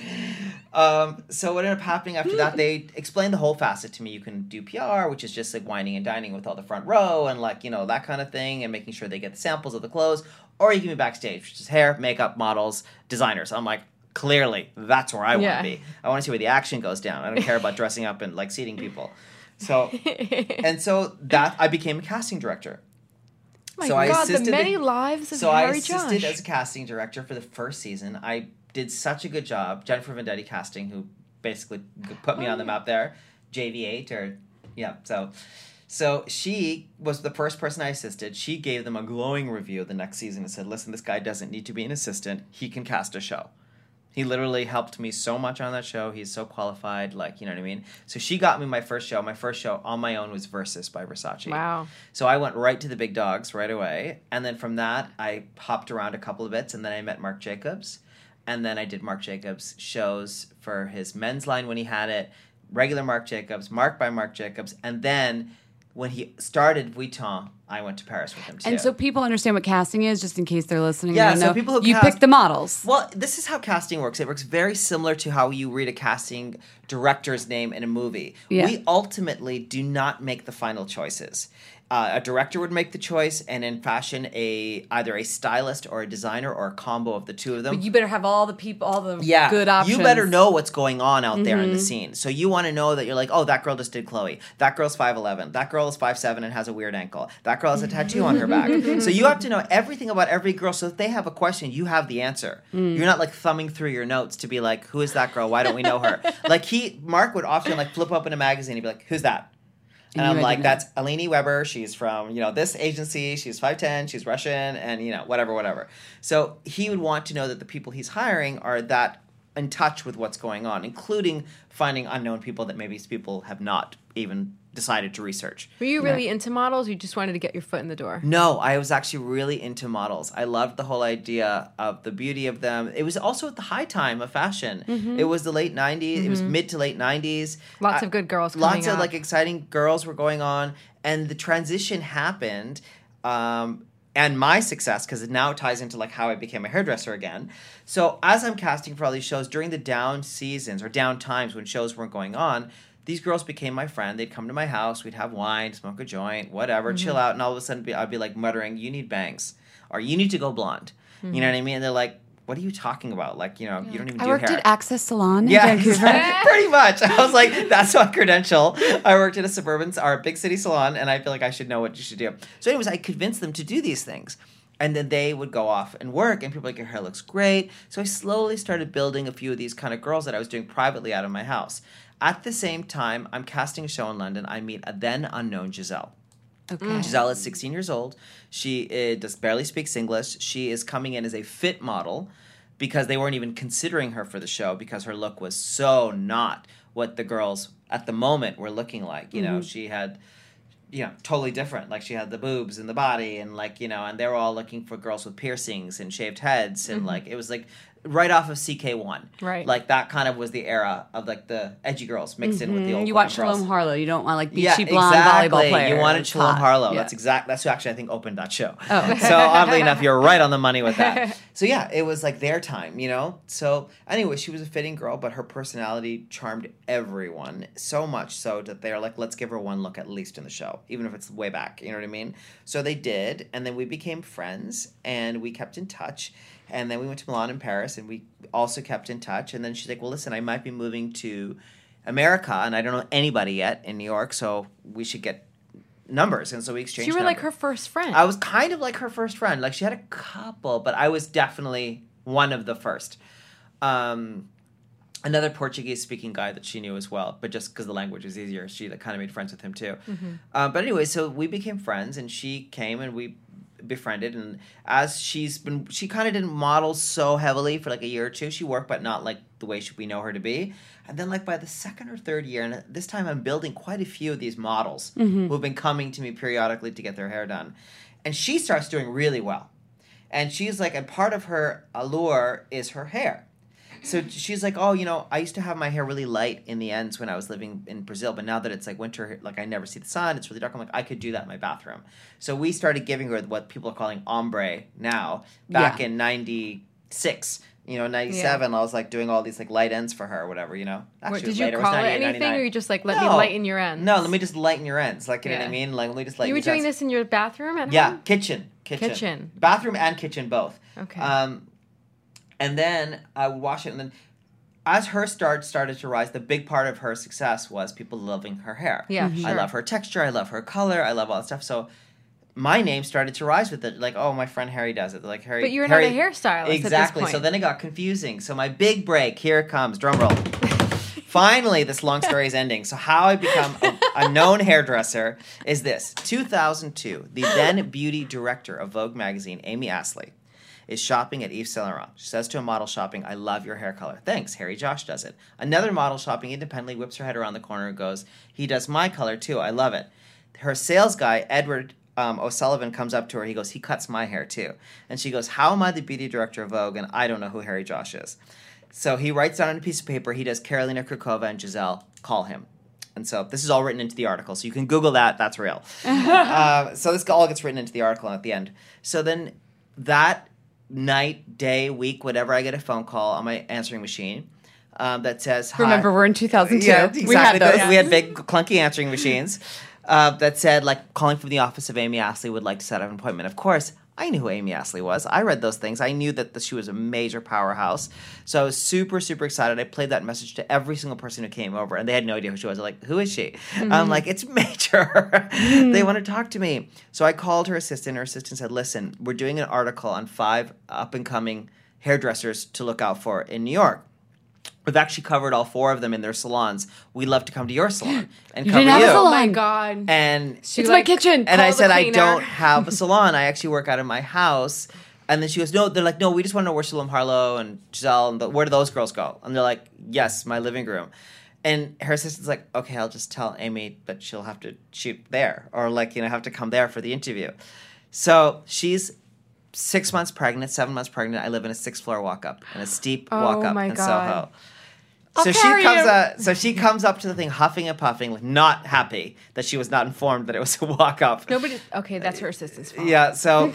So what ended up happening after that, they explained the whole facet to me. You can do PR, which is just like whining and dining with all the front row and like, you know, that kind of thing and making sure they get the samples of the clothes. Or you can be backstage, which is hair, makeup, models, designers. I'm like, clearly, that's where I want Yeah. to be. I want to see where the action goes down. I don't care about dressing up and like seating people. So, and so that I became a casting director. Oh my So I God, the assisted many lives of So I Harry assisted Josh. as a casting director for the first season. I did such a good job. Jennifer Vendetti Casting, who basically put me on the map there. JV8 or yeah. So she was the first person I assisted. She gave them a glowing review the next season and said, "Listen, this guy doesn't need to be an assistant. He can cast a show." He literally helped me so much on that show. He's so qualified, like, you know what I mean? So she got me my first show. My first show on my own was Versus by Versace. Wow. So I went right to the big dogs right away. And then from that, I hopped around a couple of bits. And then I met Marc Jacobs. And then I did Marc Jacobs shows for his men's line when he had it. Regular Marc Jacobs, Marc by Marc Jacobs. And then when he started Vuitton, I went to Paris with him too. And so people understand what casting is, just in case they're listening. Yeah, they so know. people who you cast- pick the models. Well, this is how casting works. It works very similar to how you read a casting director's name in a movie. Yeah. We ultimately do not make the final choices. A director would make the choice, and in fashion, either a stylist or a designer or a combo of the two of them. But you better have all the people, all the Yeah, good options. you better know what's going on out there in the scene. So you want to know that you're like, oh, that girl just did Chloe. That girl's 5'11". That girl is 5'7" and has a weird ankle. That girl has a tattoo on her back. So you have to know everything about every girl. So if they have a question, you have the answer. You're not like thumbing through your notes to be like, who is that girl? Why don't we know her? Like Mark would often like flip open a magazine and be like, who's that? And I'm you like, had to know. that's Eleni Weber. She's from, this agency. She's 5'10". She's Russian and, whatever. So he would want to know that the people he's hiring are that in touch with what's going on, including finding unknown people that maybe people have not even decided to research. Were you really into models? Or you just wanted to get your foot in the door? No, I was actually really into models. I loved the whole idea of the beauty of them. It was also at the high time of fashion. It was the late 90s. It was mid to late 90s. Lots of good girls coming Lots of up. like exciting girls were going on. And the transition happened. And my success, because it now ties into like how I became a hairdresser again. So as I'm casting for all these shows during the down seasons or down times when shows weren't going on, these girls became my friend. They'd come to my house. We'd have wine, smoke a joint, whatever, chill out. And all of a sudden I'd be like muttering, you need bangs or you need to go blonde. You know what I mean? And they're like, what are you talking about? Like, you don't even I do worked hair. at Access Salon in Yeah, Vancouver. pretty much. I was like, that's my credential. I worked at a suburban or a big city salon, and I feel like I should know what you should do. So anyways, I convinced them to do these things. And then they would go off and work, and people were like, your hair looks great. So I slowly started building a few of these kind of girls that I was doing privately out of my house. At the same time, I'm casting a show in London. I meet a then unknown Giselle. Okay. Giselle is 16 years old. She just barely speaks English. She is coming in as a fit model because they weren't even considering her for the show because her look was so not what the girls at the moment were looking like. She had, totally different. Like she had the boobs and the body and like, and they were all looking for girls with piercings and shaved heads. And like, it was like right off of CK1. Right. Like that kind of was the era of like the edgy girls mixed in with the old You watch girls. Shalom Harlow. You don't want like Yeah, beachy blonde exactly. volleyball player. You wanted Shalom Harlow. Yeah. That's who actually I think opened that show. Oh. So oddly enough, you're right on the money with that. So yeah, it was like their time, you know? So anyway, she was a fitting girl, but her personality charmed everyone so much so that they're like, let's give her one look at least in the show, even if it's way back. You know what I mean? So they did, and then we became friends, and we kept in touch. And then we went to Milan and Paris, and we also kept in touch. And then she's like, well, listen, I might be moving to America, and I don't know anybody yet in New York, so we should get numbers. And so we exchanged You were like numbers. her first friend. I was kind of like her first friend. Like, she had a couple, but I was definitely one of the first. Another Portuguese-speaking guy that she knew as well, but just because the language was easier, she kind of made friends with him too. But anyway, so we became friends, and she came, and we befriended, and as she kind of didn't model so heavily for like a year or two. She worked, but not like the way we know her to be. And then like by the second or third year, and this time I'm building quite a few of these models who've been coming to me periodically to get their hair done. And she starts doing really well. And she's like, and part of her allure is her hair. So she's like, oh, you know, I used to have my hair really light in the ends when I was living in Brazil, but now that it's like winter, like I never see the sun, it's really dark. I'm like, I could do that in my bathroom. So we started giving her what people are calling ombre now. Back in 96, you know, 97, I was like doing all these like light ends for her or whatever, you know. Actually, Did you call it anything, or you just like, let me lighten your ends? No, let me just lighten your ends. Like, you know what I mean? Like, let me just lighten You were your doing ends. this in your bathroom at home? Yeah, kitchen. Bathroom and kitchen both. Okay. And then I would wash it, and then as her started to rise, the big part of her success was people loving her hair. Yeah, sure. I love her texture, I love her color, I love all that stuff. So my name started to rise with it. Like, oh, my friend Harry does it. Like Harry. But you're not a hairstylist exactly. at this point. So then it got confusing. So my big break, here it comes, drum roll. Finally, this long story is ending. So how I become a known hairdresser is this. 2002, the then beauty director of Vogue magazine, Amy Astley, is shopping at Yves Saint Laurent. She says to a model shopping, I love your hair color. Thanks, Harry Josh does it. Another model shopping independently whips her head around the corner and goes, he does my color too. I love it. Her sales guy, Edward O'Sullivan, comes up to her. He goes, he cuts my hair too. And she goes, how am I the beauty director of Vogue and I don't know who Harry Josh is? So he writes down on a piece of paper, he does Carolina Krikova and Giselle, call him. And so this is all written into the article. So you can Google that. That's real. So this all gets written into the article at the end. So then that night, day, week, whatever, I get a phone call on my answering machine that says, hi. Remember, we're in 2002. Yeah, exactly. We had those. We had big, clunky answering machines that said, like, calling from the office of Amy Astley would like to set up an appointment. Of course, I knew who Amy Astley was. I read those things. I knew that she was a major powerhouse. So I was super, super excited. I played that message to every single person who came over, and they had no idea who she was. They're like, who is she? I'm like, it's major. They want to talk to me. So I called her assistant. Her assistant said, listen, we're doing an article on 5 up-and-coming hairdressers to look out for in New York. We've actually covered all 4 of them in their salons. We'd love to come to your salon and cover didn't have you. a salon. Oh my God. And She, It's my kitchen. and I call the said, I cleaner. don't have a salon. I actually work out of my house. And then she goes, no, they're like, no, we just want to know where Shalom Harlow and Giselle and where do those girls go? And they're like, yes, my living room. And her assistant's like, okay, I'll just tell Amy, but she'll have to shoot there or like, you know, have to come there for the interview. So she's 6 months pregnant, 7 months pregnant. I live in a 6th floor walk up and a steep walk up my in God. Soho. I'll So carry you. she comes up to the thing huffing and puffing, like not happy that she was not informed that it was a walk up. Nobody. Okay, that's her assistant's fault. Yeah, so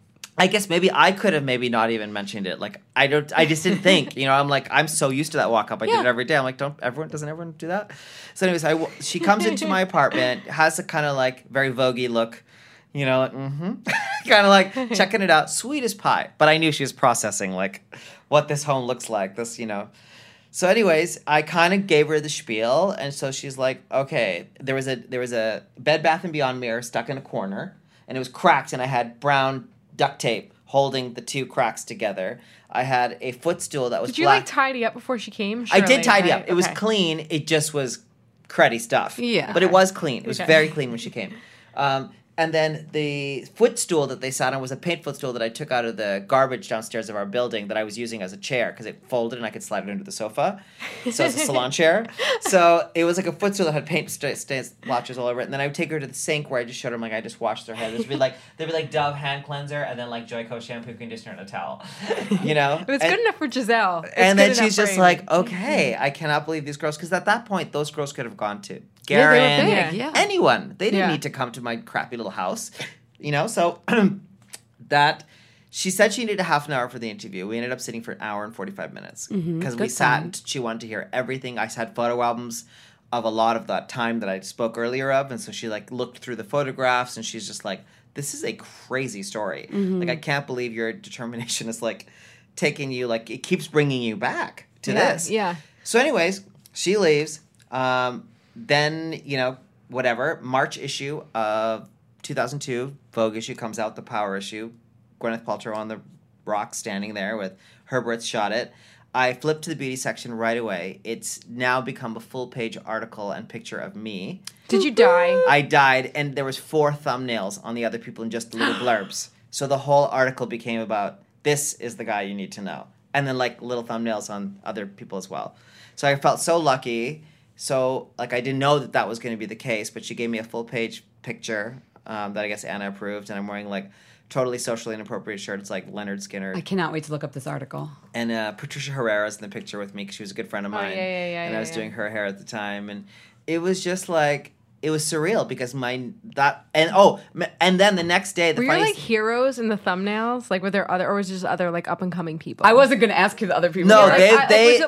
I guess maybe I could have maybe not even mentioned it. Like I just didn't think. You know, I'm like I'm so used to that walk up. I do it every day. I'm like, doesn't everyone do that? So anyways, she comes into my apartment, has a kind of like very voguey look. You know, like, kind of like checking it out, sweet as pie. But I knew she was processing like what this home looks like. This, you know. So anyways, I kind of gave her the spiel, and so she's like, okay, there was a Bed Bath & Beyond mirror stuck in a corner, and it was cracked, and I had brown duct tape holding the 2 cracks together. I had a footstool that was Did you black. like tidy up before she came? I did Surely, tidy right? up. It was Okay. clean. It just was cruddy stuff. Yeah. But it was clean. It was Okay. very clean when she came. And And then the footstool that they sat on was a paint footstool that I took out of the garbage downstairs of our building that I was using as a chair because it folded and I could slide it into the sofa. So it's a salon chair. So it was like a footstool that had paint splotches all over it. And then I would take her to the sink where I just showed her, like, I just washed her hair. There'd be like Dove hand cleanser and then like Joico shampoo, conditioner, and a towel. You know? It was good enough for Giselle. And then she's just like, okay, I cannot believe these girls. Because at that point, those girls could have gone to Garen, anyone. They didn't need to come to my crappy little house, you know? So that she said she needed a half an hour for the interview. We ended up sitting for an hour and 45 minutes because we sat and she wanted to hear everything. I had photo albums of a lot of that time that I spoke earlier of. And so she like looked through the photographs and she's just like, this is a crazy story. Like, I can't believe your determination is like taking you, like, it keeps bringing you back to this. Yeah. So anyways, she leaves. Then, you know, whatever, March issue of 2002, Vogue issue comes out, the Power issue. Gwyneth Paltrow on the rock standing there with Herbert's shot it. I flipped to the beauty section right away. It's now become a full-page article and picture of me. Did you die? I died, and there was 4 thumbnails on the other people and just little blurbs. So the whole article became about, this is the guy you need to know. And then, like, little thumbnails on other people as well. So I felt so lucky. So, like, I didn't know that was going to be the case, but she gave me a full-page picture that I guess Anna approved, and I'm wearing, like, totally socially inappropriate shirt. It's like Leonard Skinner. I cannot wait to look up this article. And Patricia Herrera's in the picture with me because she was a good friend of mine. And I was doing her hair at the time. And it was just like, it was surreal because and then the next day, were you like heroes in the thumbnails? Like, were there other, or was it just other like up and coming people? I wasn't going to ask you the other people. No, they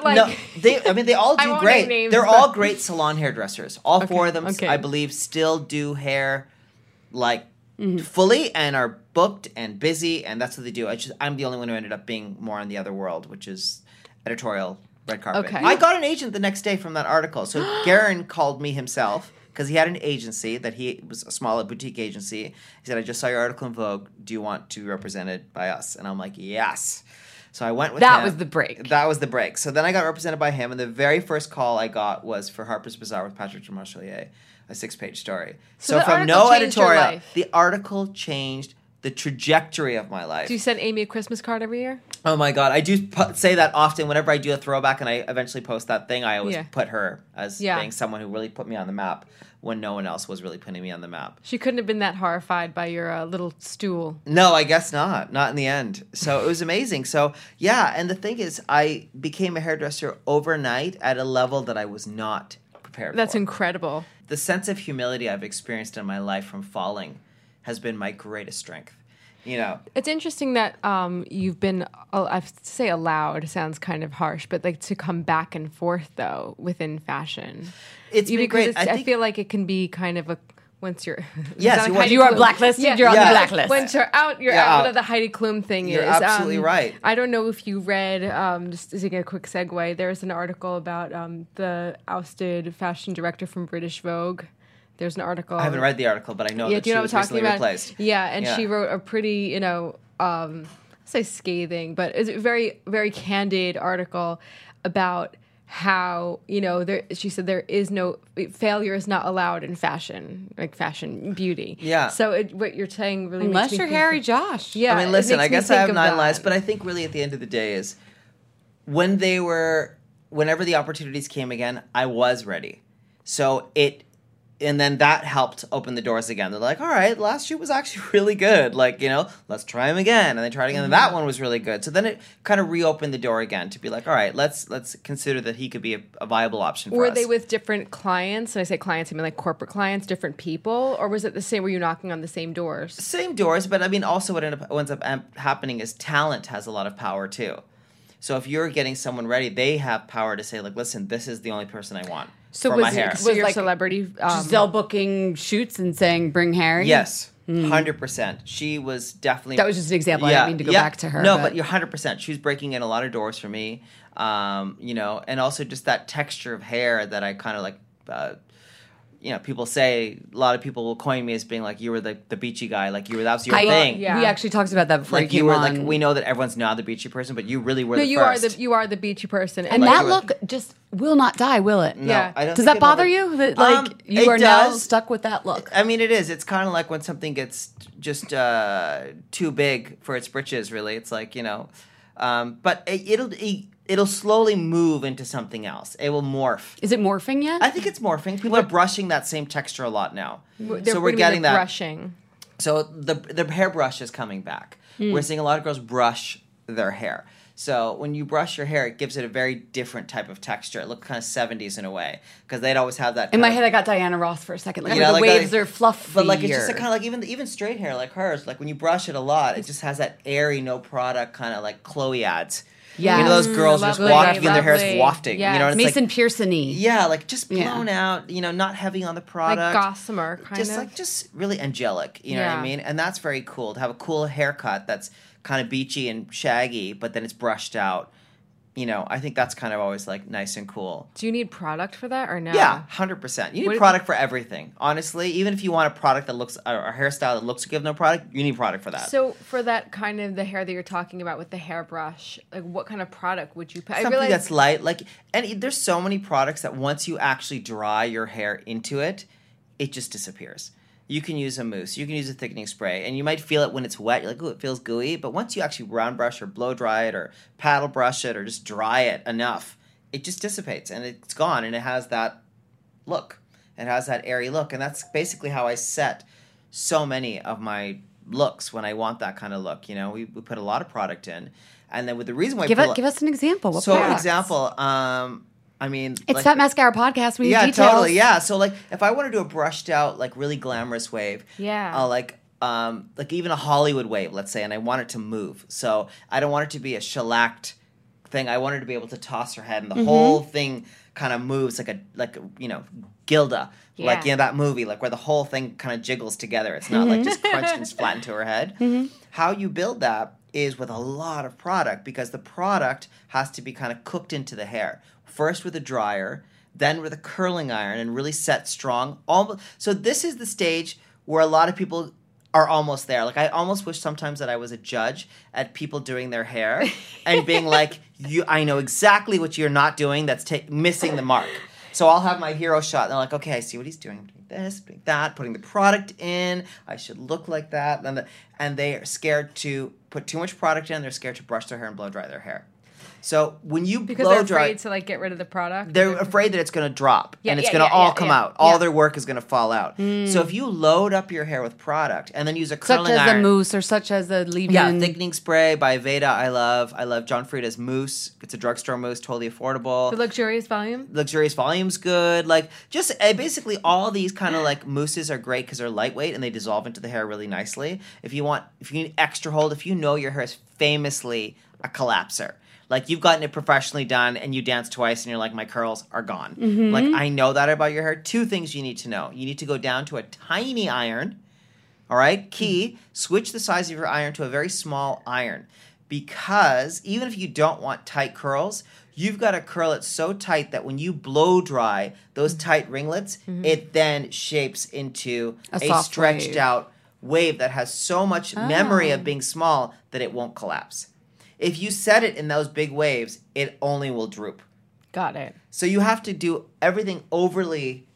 all do great. Names, They're all great salon hairdressers. All 4 of them, okay. I believe, still do hair like fully and are booked and busy, and that's what they do. I'm the only one who ended up being more on the other world, which is editorial red carpet. Okay. I got an agent the next day from that article. So Garen called me himself because he had an agency that he was a small boutique agency. He said, I just saw your article in Vogue. Do you want to be represented by us? And I'm like, yes. So I went with him. That was the break. That was the break. So then I got represented by him, and the very first call I got was for Harper's Bazaar with Patrick Demarchelier, a 6-page story. So the from article no changed your editorial, life. the article changed the trajectory of my life. Do you send Amy a Christmas card every year? Oh my God. I do say that often. Whenever I do a throwback and I eventually post that thing, I always put her as being someone who really put me on the map when no one else was really putting me on the map. She couldn't have been that horrified by your little stool. No, I guess not. Not in the end. So it was amazing. So yeah, and the thing is, I became a hairdresser overnight at a level that I was not prepared for. That's incredible. The sense of humility I've experienced in my life from falling has been my greatest strength. You know, it's interesting that you've been, I say allowed, sounds kind of harsh, but like to come back and forth though within fashion. It's been great. I feel like it can be kind of a, once you're yes, you are blacklisted. You're on the blacklist. Once you're out, you're out. Whatever the Heidi Klum thing you're is. You're absolutely right. I don't know if you read, just to take a quick segue, there's an article about the ousted fashion director from British Vogue. There's an article. I haven't read the article, but I know that she was recently replaced. Yeah, and she wrote a pretty, I'll say scathing, but it's a very, very candid article about how, she said there is no, failure is not allowed in fashion, like fashion beauty. Yeah. So what you're saying really Unless makes me you're think, Harry Josh. Yeah. I mean, listen, I guess I have 9 lives, but I I think really at the end of the day is whenever the opportunities came again, I was ready. So and then that helped open the doors again. They're like, all right, last shoot was actually really good. Like, let's try him again. And they tried again, and that one was really good. So then it kind of reopened the door again to be like, all right, let's consider that he could be a viable option for us. Were they with different clients? And I say clients, I mean like corporate clients, different people? Or was it the same, were you knocking on the same doors? Same doors, but I mean also what ends up happening is talent has a lot of power too. So if you're getting someone ready, they have power to say, like, listen, this is the only person I want for my hair. So your celebrity... Giselle booking shoots and saying, bring Harry? Yes, 100%. She was definitely... That was just an example. I didn't mean to go back to her. No, but you're 100%. She was breaking in a lot of doors for me, and also just that texture of hair that I kind of like... people say, a lot of people will coin me as being like, you were the beachy guy, like that was your thing. Yeah. We actually talked about that before Like you you came were on. like, we know that everyone's not the beachy person, but you really were No, the you first. you are the beachy person. and like that you were- look just will not die, will it? No, Yeah. I don't Does think that it'll bother ever- you? That like you it are now does. stuck with that look? I mean, it is. It's kind of like when something gets just too big for its britches. Really, it's like but it'll slowly move into something else. It will morph. Is it morphing yet? I think it's morphing. People are brushing that same texture a lot now, They're so we're gonna be getting the that. brushing. So the hairbrush is coming back. We're seeing a lot of girls brush their hair. So when you brush your hair, it gives it a very different type of texture. It looks kind of 70s in a way because they'd always have that. In my kind of- head, I got Diana Ross for a second. Like, You where know, the like waves that- are fluffy. But like it's just kind of like even straight hair like hers. Like when you brush it a lot, it just has that airy, no product kind of like Chloe ads. Yeah. You know those girls are just lovely, walking and their hair's lovely. wafting. Yes. You know, and it's Mason like, Pearson-y. yeah, like just Yeah. blown out. Not heavy on the Like product. gossamer, kind just of. like just really angelic. You know what I Yeah. mean? And that's very cool to have a cool haircut that's kind of beachy and shaggy, but then it's brushed out. I think that's kind of always like nice and cool. Do you need product for that or no? Yeah, 100%. You need What- product for everything. Honestly, even if you want a product that looks or a hairstyle that looks good, no product, you need product for that. So for that kind of the hair that you're talking about with the hairbrush, like what kind of product would you put? Something that's light, and there's so many products that once you actually dry your hair into it, it just disappears. You can use a mousse, you can use a thickening spray, and you might feel it when it's wet. You're like, oh, it feels gooey. But once you actually round brush or blow dry it or paddle brush it or just dry it enough, it just dissipates and it's gone and it has that look. It has that airy look. And that's basically how I set so many of my looks when I want that kind of look. We put a lot of product in. And then with the reason why Give us an example. What So an products? example, It's Fat Mascara Podcast. We need yeah, details. totally. Yeah. So if I want to do a brushed out, really glamorous wave, Yeah. like even a Hollywood wave, let's say, and I want it to move. So I don't want it to be a shellacked thing. I want her to be able to toss her head, and the whole thing kind of moves like a Gilda, Yeah. that movie, where the whole thing kind of jiggles together. It's not just crunched and flat into her head. How you build that is with a lot of product because the product has to be kind of cooked into the hair. First with a dryer, then with a curling iron and really set strong. So this is the stage where a lot of people are almost there. I almost wish sometimes that I was a judge at people doing their hair and being like, I know exactly what you're not doing that's missing the mark. So I'll have my hero shot and they're like, okay, I see what he's doing. I'm doing this, doing that, putting the product in. I should look like that. And they are scared to put too much product in. They're scared to brush their hair and blow dry their hair. So when you because blow they're dry, afraid to get rid of the product. they're afraid that it's going to drop Yeah, and it's yeah, going to yeah, all yeah, come yeah, out. All yeah. their work is going to fall out. So if you load up your hair with product and then use a Such curling as iron, the mousse or such as the leave-in. yeah, thickening spray by Veda, I love John Frieda's mousse. It's a drugstore mousse, totally affordable. The luxurious volume. Luxurious volume's good. Basically all these kind of mousses are great because they're lightweight and they dissolve into the hair really nicely. If you need extra hold, if you know your hair is famously a collapser. You've gotten it professionally done and you dance twice and you're like, my curls are gone. I know that about your hair. Two things you need to know. You need to go down to a tiny iron. All right? Key, switch the size of your iron to a very small iron. Because even if you don't want tight curls, you've got to curl it so tight that when you blow dry those tight ringlets, it then shapes into A a soft stretched wave. out wave that has so much memory of being small that it won't collapse. If you set it in those big waves, it only will droop. Got it. So you have to do everything overly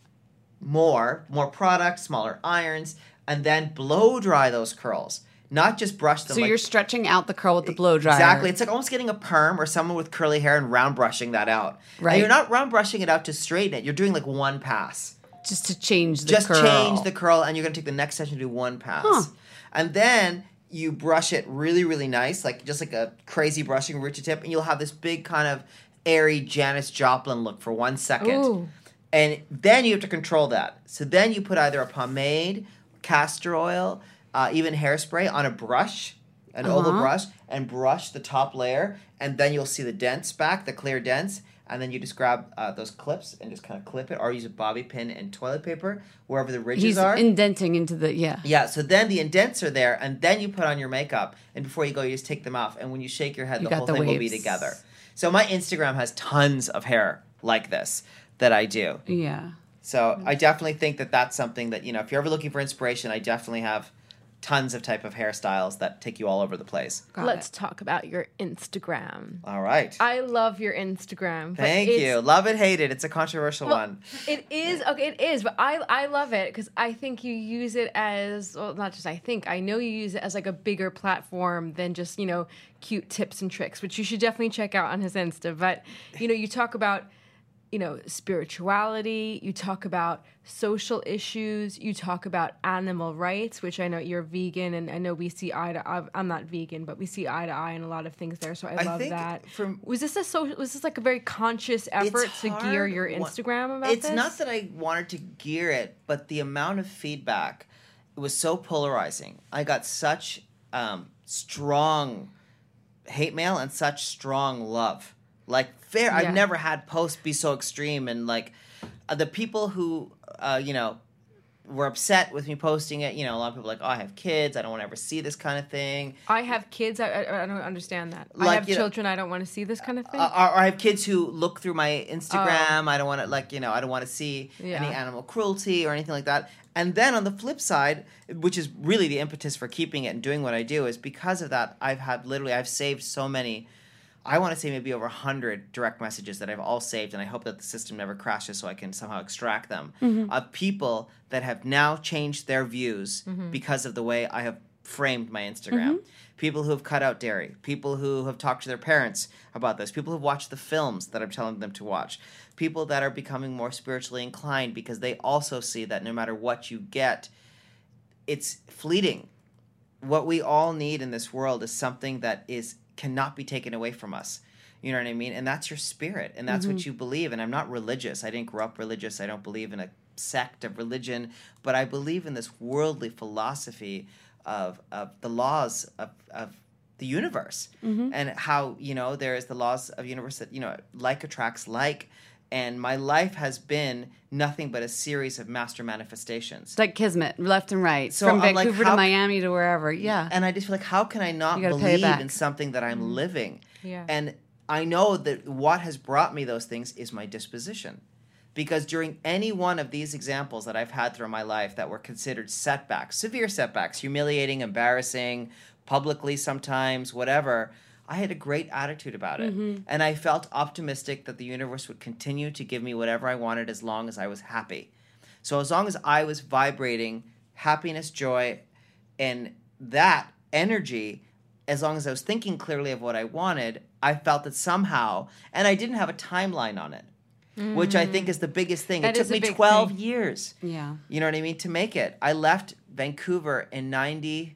more product, smaller irons, and then blow dry those curls. Not just brush them. So you're stretching out the curl with the blow dryer. Exactly. It's almost getting a perm or someone with curly hair and round brushing that out. Right. And you're not round brushing it out to straighten it. You're doing one pass. Just to change the Just curl. change the curl, and you're going to take the next session to do one pass. And then you brush it really, really nice, just like a crazy brushing root to tip, and you'll have this big kind of airy Janis Joplin look for 1 second. Ooh. And then you have to control that. So then you put either a pomade, castor oil, even hairspray on a brush, an oval brush, and brush the top layer, and then you'll see the dents back, the clear dents, and then you just grab those clips and just kind of clip it, or use a bobby pin and toilet paper wherever the ridges He's are. indenting into the, Yeah, so then the indents are there, and then you put on your makeup, and before you go, you just take them off, and when you shake your head, You the got whole the thing will be waves. together. So my Instagram has tons of hair like this that I do. Yeah. So I definitely think that that's something that, if you're ever looking for inspiration, I definitely have tons of type of hairstyles that take you all over the place. Let's talk about your Instagram. All right. I love your Instagram. but Thank it's- you. Love it, hate it. It's a controversial one. It is okay. It is, but I love it because I think you use it as not just I think I know you use it as like a bigger platform than just cute tips and tricks, which you should definitely check out on his Insta. But you talk about spirituality, you talk about social issues, you talk about animal rights, which I know you're vegan, and I know we see eye to eye. I'm not vegan, but we see eye to eye in a lot of things there. So I love think that. was this like a very conscious effort to gear your Instagram about It's this? not that I wanted to gear it, but the amount of feedback, it was so polarizing. I got such strong hate mail and such strong love. I've never had posts be so extreme, and the people who were upset with me posting it. A lot of people are like, oh, I have kids, I don't want to ever see this kind of thing. I have kids. I don't understand that. I have children. I don't want to see this kind of thing. Or I have kids who look through my Instagram. I don't want to I don't want to see any animal cruelty or anything like that. And then on the flip side, which is really the impetus for keeping it and doing what I do, is because of that, I've saved so many. I want to say maybe over 100 direct messages that I've all saved, and I hope that the system never crashes so I can somehow extract them, of people that have now changed their views because of the way I have framed my Instagram. People who have cut out dairy, people who have talked to their parents about this, people who have watched the films that I'm telling them to watch, people that are becoming more spiritually inclined because they also see that no matter what you get, it's fleeting. What we all need in this world is something that cannot be taken away from us. You know what I mean? And that's your spirit, and that's what you believe. And I'm not religious. I didn't grow up religious. I don't believe in a sect of religion, but I believe in this worldly philosophy of the laws of the universe, and how there is the laws of the universe that like attracts like. And my life has been nothing but a series of master manifestations. It's like kismet, left and right, So from I'm like, Vancouver to Miami to wherever. Yeah. And I just feel like, how can I not You gotta pay it believe back. in something that I'm living? Yeah. And I know that what has brought me those things is my disposition. Because during any one of these examples that I've had through my life that were considered setbacks, severe setbacks, humiliating, embarrassing, publicly sometimes, whatever, I had a great attitude about it. And I felt optimistic that the universe would continue to give me whatever I wanted as long as I was happy. So as long as I was vibrating happiness, joy, and that energy, as long as I was thinking clearly of what I wanted, I felt that somehow, and I didn't have a timeline on it, which I think is the biggest thing. That It is took a me big 12 thing. years. Yeah. You know what I mean? To make it. I left Vancouver in 91,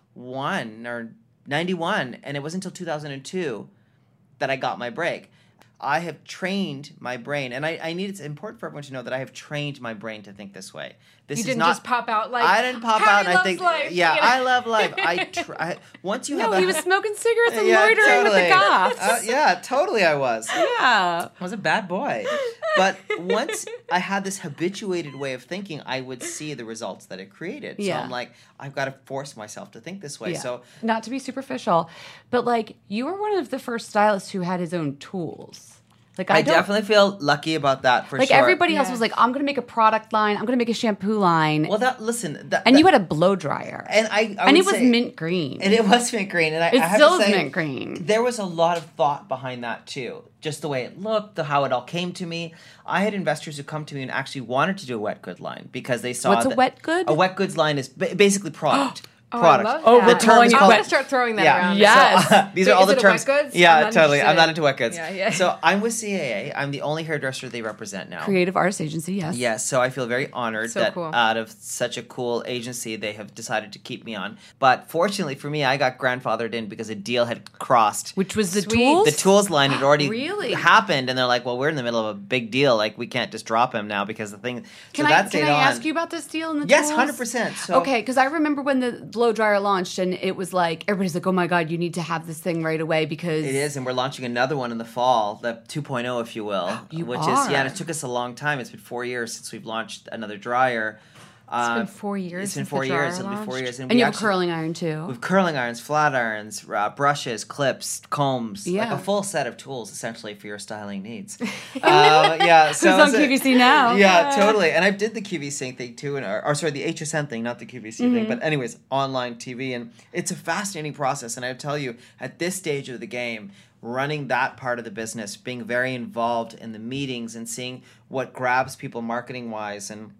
and it wasn't until 2002 that I got my break. I have trained my brain, and it's important for everyone to know that I have trained my brain to think this way. This You is didn't not just pop out like, I didn't pop Harry out and I loves think life, yeah, you know? I love life. Once you have No, he was smoking cigarettes and yeah, loitering with the totally. goths. Yeah, totally I was. Yeah. I was a bad boy. But once I had this habituated way of thinking, I would see the results that it created. So Yeah. I'm like, I've got to force myself to think this way. Yeah. So not to be superficial, but you were one of the first stylists who had his own tools. I definitely feel lucky about that for sure. Everybody else was like, I'm going to make a product line. I'm going to make a shampoo line. Well, and you had a blow dryer. And I and would it was say- mint green. And it was mint green. And I It have still to is say, mint green. There was a lot of thought behind that too. Just the way it looked, how it all came to me. I had investors who come to me and actually wanted to do a wet good line because they saw What's a that wet good? A wet goods line is basically product. Oh, product. I love Oh, that. we're calling it I'm going wet- to start throwing that Yeah. around. Yes. So, these are all Is the it a terms. wet goods? Yeah, I'm not totally. I'm interested. not into wet goods. Yeah. So I'm with CAA. I'm the only hairdresser they represent now. Creative Artist Agency, yes. Yes, so I feel very honored So that cool. out of such a cool agency, they have decided to keep me on. But fortunately for me, I got grandfathered in because a deal had crossed. Which was the Sweet. tools? The tools line had already Really? happened, and they're like, well, we're in the middle of a big deal. Like, we can't just drop him now because the thing... Can so I that stayed ask on. you about this deal and the Yes, tools? 100%. So, Okay, because I remember when the blow dryer launched and it was like, everybody's like, oh my God, you need to have this thing right away because... It is, and we're launching another one in the fall, the 2.0, if you will. You which are. is, yeah, and it took us a long time. It's been 4 years since we've launched another dryer. It's been 4 years. It's been since 4 the dryer years. It'll be 4 launched. years. And you have a curling iron too. We have curling irons, flat irons, brushes, clips, combs, like Yeah. a full set of tools essentially for your styling needs. Yeah, so Who's on it's a- QVC now? Yeah, totally. And I did the QVC thing too, or sorry, the HSN thing, not the QVC thing. But anyways, online TV, and it's a fascinating process. And I tell you, at this stage of the game, running that part of the business, being very involved in the meetings and seeing what grabs people marketing wise and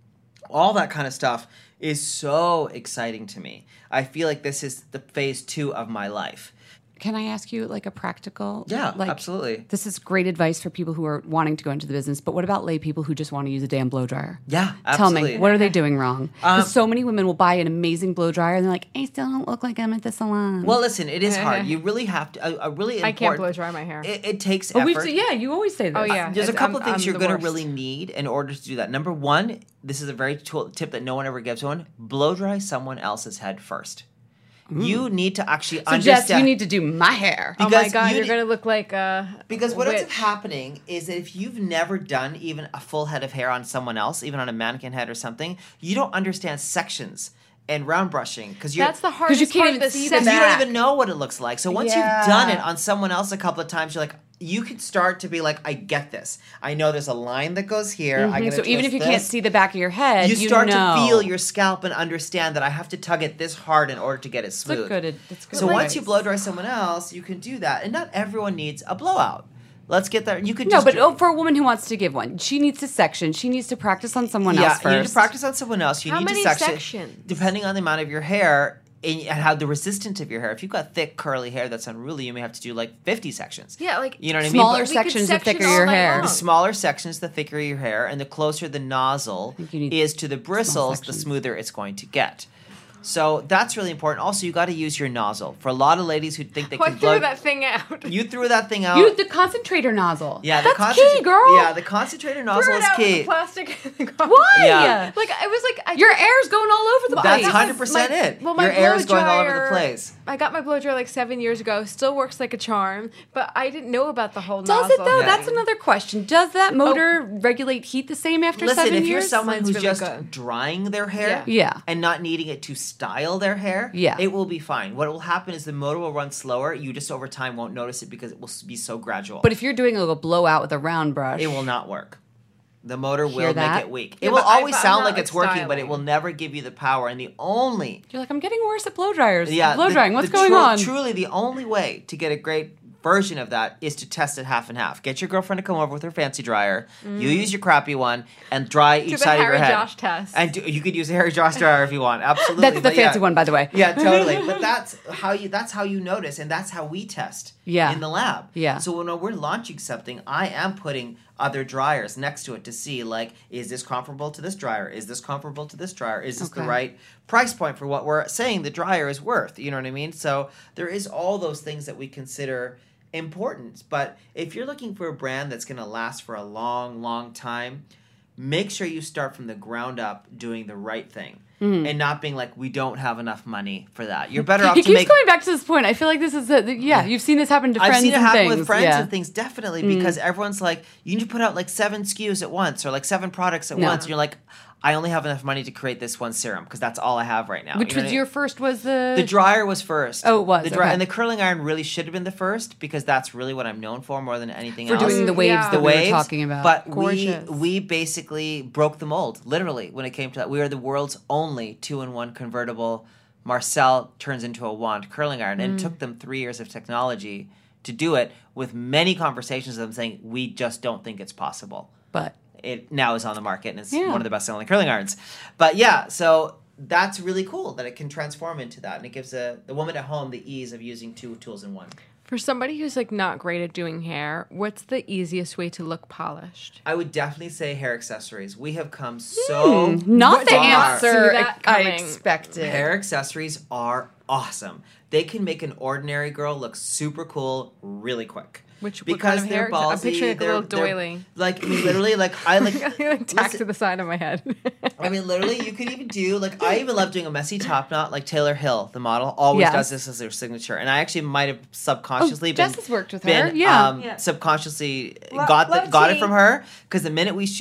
all that kind of stuff is so exciting to me. I feel like this is the phase 2 of my life. Can I ask you like a practical? Yeah, like, absolutely. This is great advice for people who are wanting to go into the business. But what about lay people who just want to use a damn blow dryer? Yeah, Tell absolutely. me, what are they doing wrong? Because so many women will buy an amazing blow dryer and they're like, I still don't look like I'm at the salon. Well, listen, it is hard. You really have to. A really important. I can't blow dry my hair. It takes But effort. yeah, you always say that. Oh, yeah. There's a couple of things I'm you're the going to worst. really need in order to do that. Number one, this is a very tip that no one ever gives one: blow dry someone else's head first. You need to actually So understand. Jess, you need to do my hair. Oh my because god, you you're need- gonna look like a Because what ends up witch. happening is that if you've never done even a full head of hair on someone else, even on a mannequin head or something, you don't understand sections and round brushing because you're That's the hardest you can't part of even the see season. the you don't back. even know what it looks like. So once Yeah. you've done it on someone else a couple of times, you're like, you can start to be like, I get this. I know there's a line that goes here. I So even if you can't see the back of your head, you start know. to feel your scalp and understand that I have to tug it this hard in order to get it smooth. That's good So once you advice. blow dry someone else, you can do that. And not everyone needs a blowout. Let's get that. You could No, just but for a woman who wants to give one, she needs to section. She needs to practice on someone else first. you need to practice on someone else. You How need many to section. sections? Depending on the amount of your hair and how the resistance of your hair. If you've got thick, curly hair that's unruly, you may have to do like 50 sections. Yeah, like You know what I mean? Smaller But we could sections, the section thicker all your night hair. long. the smaller sections, the thicker your hair, and the closer the nozzle you need is to the bristles, the sections. smoother it's going to get. So that's really important. Also, you got to use your nozzle. For a lot of ladies who think they I can blow, threw that thing out. you threw that thing out. Use the concentrator nozzle. yeah, that's key, girl. Yeah, the concentrator nozzle Threw it is out with key. the plastic. Why? Yeah. Like I was like, Your air's going all over the That's place. 100% it. Well, my Your air is blow going all over the dryer- place. I got my blow dryer like 7 years ago. Still works like a charm, but I didn't know about the whole Does nozzle it though? thing. That's another question. Does that motor regulate heat the same after Listen, 7 if years? you're someone Mine's who's really just good. drying their hair Yeah. and not needing it to style their hair, Yeah. it will be fine. What will happen is the motor will run slower. You just over time won't notice it because it will be so gradual. But if you're doing a little blowout with a round brush, it will not work. The motor Hear will that? make it weak. Yeah, It will but always I'm sound not, like it's like, working, but it styling. will never give you the power. And the only you're like, I'm getting worse at blow dryers. yeah, blow drying. What's going tru- on? Truly, the only way to get a great version of that is to test it half and half. Get your girlfriend to come over with her fancy dryer. You use your crappy one and dry each the side of your Harry head. Josh test. And you could use a Harry Josh dryer if you want. Absolutely, That's the but fancy yeah. one, by the way. Yeah, totally. But that's how you notice, and that's how we test. Yeah. In the lab. Yeah. So when we're launching something, I am putting other dryers next to it to see, like, is this comparable to this dryer? Is this comparable to this dryer? Is this the Okay. right price point for what we're saying the dryer is worth? You know what I mean? So there is all those things that we consider important. But if you're looking for a brand that's going to last for a long, long time, make sure you start from the ground up doing the right thing. And not being like, we don't have enough money for that. You're better off He to keeps make... going back to this point. I feel like this is you've seen this happen to friends I've seen it and happen things. with friends yeah. and things, definitely, because everyone's like, you need to put out like 7 SKUs at once or like 7 products at No. once. And you're like, I only have enough money to create this one serum because that's all I have right now. Which You know was what I your mean? first? Was the The dryer was first. Oh, it was, The dryer, okay. and the curling iron really should have been the first because that's really what I'm known for more than anything for else. doing the waves Yeah. that the we waves, were talking about? But Gorgeous. we basically broke the mold, literally, when it came to that. We are the world's only 2-in-1 convertible Marcel turns into a wand curling iron. And it took them 3 years of technology to do it, with many conversations of them saying, we just don't think it's possible. but It now is on the market and it's Yeah. one of the best selling curling irons. But yeah, so that's really cool that it can transform into that. And it gives the woman at home the ease of using 2 tools in one. For somebody who's like not great at doing hair, what's the easiest way to look polished? I would definitely say hair accessories. We have come so not the Did not see answer that I coming. expected. Hair accessories are awesome. They can make an ordinary girl look super cool really quick. What because kind of they're hair? ballsy. I'm picturing like a they're- little doily. Like I mean, literally, like I like. like tacked listen, to the side of my head. I mean, literally, you could even do like I even love doing a messy top knot. Like Taylor Hill, the model, always Yes. does this as their signature, and I actually might have subconsciously been. Jess has worked with her, subconsciously got it from her because the minute we shoot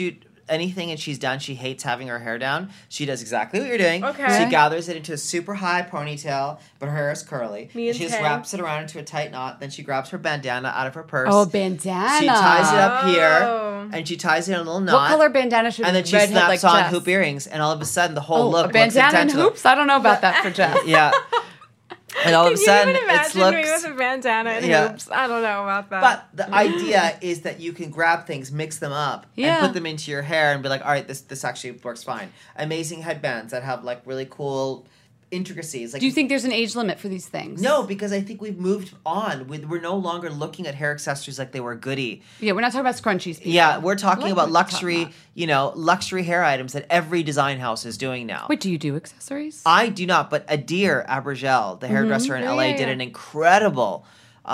anything and she's done, she hates having her hair down. She does exactly what you're doing. Okay. She gathers it into a super high ponytail, but her hair is curly. Me and she just Tay. wraps it around into a tight knot. Then she grabs her bandana out of her purse. Oh, bandana. She ties it up Oh. here, and she ties it in a little knot. What color bandana should And then she redhead snaps like on Jess? hoop earrings, and all of a sudden the whole Oh, look a bandana looks and intentional. hoops? I don't know about that for Jess. Yeah. And all of a sudden, Can you even it imagine me looks. with a bandana and Yeah. hoops? I don't know about that. But the idea is that you can grab things, mix them up, Yeah. and put them into your hair, and be like, all right, this actually works fine. Amazing headbands that have like really cool intricacies. Like, Do you think there's an age limit for these things? No, because I think we've moved on. We're no longer looking at hair accessories like they were goody. Yeah, we're not talking about scrunchies. People. Yeah, we're talking What about are you luxury, talking about? luxury hair items that every design house is doing now. Wait, do you do accessories? I do not, but Adir Abergel, the hairdresser in LA, did an incredible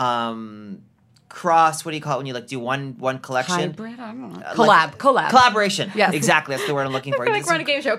cross. What do you call it when you like do one collection? Hybrid? I don't know. Like- Collab. Collaboration. Yes. Exactly. That's the word I'm looking for. I feel like we're on a game show.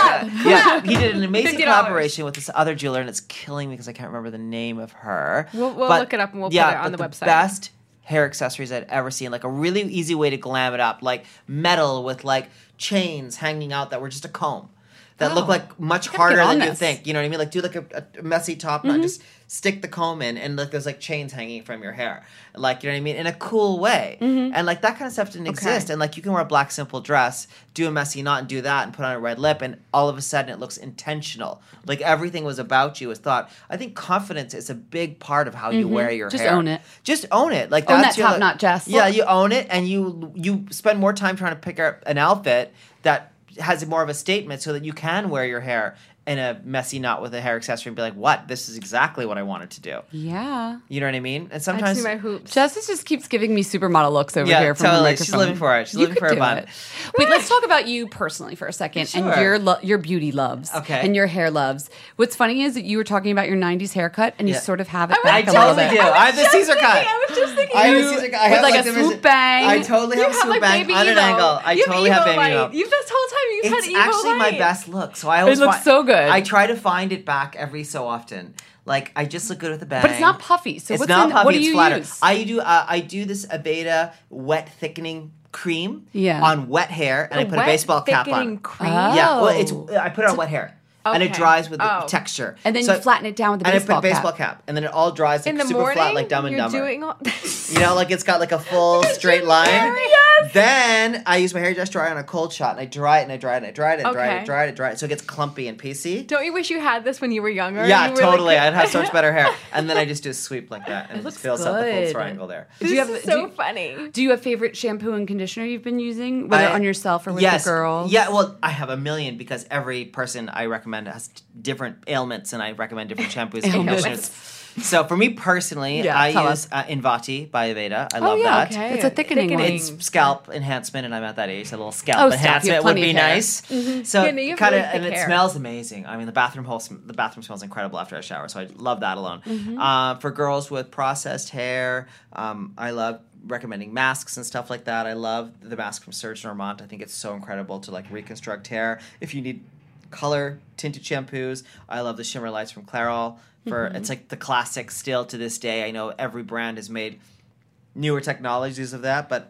Yeah. He did an amazing $50. collaboration with this other jeweler, and it's killing me because I can't remember the name of her. We'll But, look it up and we'll yeah, put it on but the website. Best hair accessories I'd ever seen. Like a really easy way to glam it up, like metal with like chains hanging out that were just a comb. That look like much harder on than you this. think. You know what I mean? Like do like a messy top Mm-hmm. knot, just stick the comb in, and like there's like chains hanging from your hair. Like, you know what I mean? In a cool way. Mm-hmm. And like that kind of stuff didn't exist. And like you can wear a black simple dress, do a messy knot and do that and put on a red lip, and all of a sudden it looks intentional. Like everything was about you, was thought. I think confidence is a big part of how you wear your Just hair. own it. Just own it. Like Own that's that your, top knot, Jess. Yeah, Look. you own it, and you spend more time trying to pick out an outfit that has more of a statement so that you can wear your hair in a messy knot with a hair accessory and be like, what? This is exactly what I wanted to do. Yeah. You know what I mean? And I sometimes see my hoops. Jess just keeps giving me supermodel looks over Yeah, here from the totally. microphone. She's living for it. She's You living could for a do bun. it. Wait, let's talk about you personally for a second and Sure. your beauty loves. Okay. And your hair loves. What's funny is that you were talking about your 90s haircut and you Yeah. sort of have it I back a little totally bit. do. I have the Caesar cut. I was just thinking. I have you a Caesar cut. I with have like a the swoop bang. I totally have a have swoop like bang baby on an emo. angle. I You have totally have baby light. emo. You've this whole time you've It's had emo actually my light. best look. So I always looks so good. I try to find it back every so often. Like I just look good with a bang. But it's not puffy. So it's what's not in, puffy. what do It's you flatter. use? I do this Aveda wet thickening cream Yeah. on wet hair, and I put a Wet baseball cap thickening on. cream. Yeah, well, Oh. I put it on wet hair. And it Okay. dries with the Oh. texture. And then you flatten it down with the and baseball I put a baseball cap. cap. And then it all dries like In the super morning, flat like Dumb and you're Dumber. doing all. You know, like it's got like a full straight line. Yes. Then I use my hair dress dryer on a cold shot, and I dry it, and I dry it, and I dry it, and I dry it, Okay. and dry it, and dry it, so it gets clumpy and piecey. Don't you wish you had this when you were younger? Yeah, You were totally. Like, I'd have so much better hair. And then I just do a sweep like that, and it looks just fills up the full good. triangle there. This Do you have- is do so you- funny. Do you have favorite shampoo and conditioner you've been using, whether on yourself or with yes, the girls? Yeah, well, I have a million because every person I recommend has different ailments, and I recommend different shampoos and Ailments. conditioners. So for me personally, Yeah, I tell use Invati by Aveda. I love yeah, that. okay. It's a thickening one. It's scalp enhancement, and I'm at that age. So a little scalp Oh, scalp. You have enhancement would plenty be of hair. nice. So Yeah, no, you have kind of, really and thick it hair. smells amazing. I mean, the bathroom smells incredible after I shower, so I love that alone. For girls with processed hair, I love recommending masks and stuff like that. I love the mask from Serge Normand. I think it's so incredible to like reconstruct hair. If you need color tinted shampoos, I love the shimmer lights from Clairol. It's like the classic still to this day. I know every brand has made newer technologies of that, but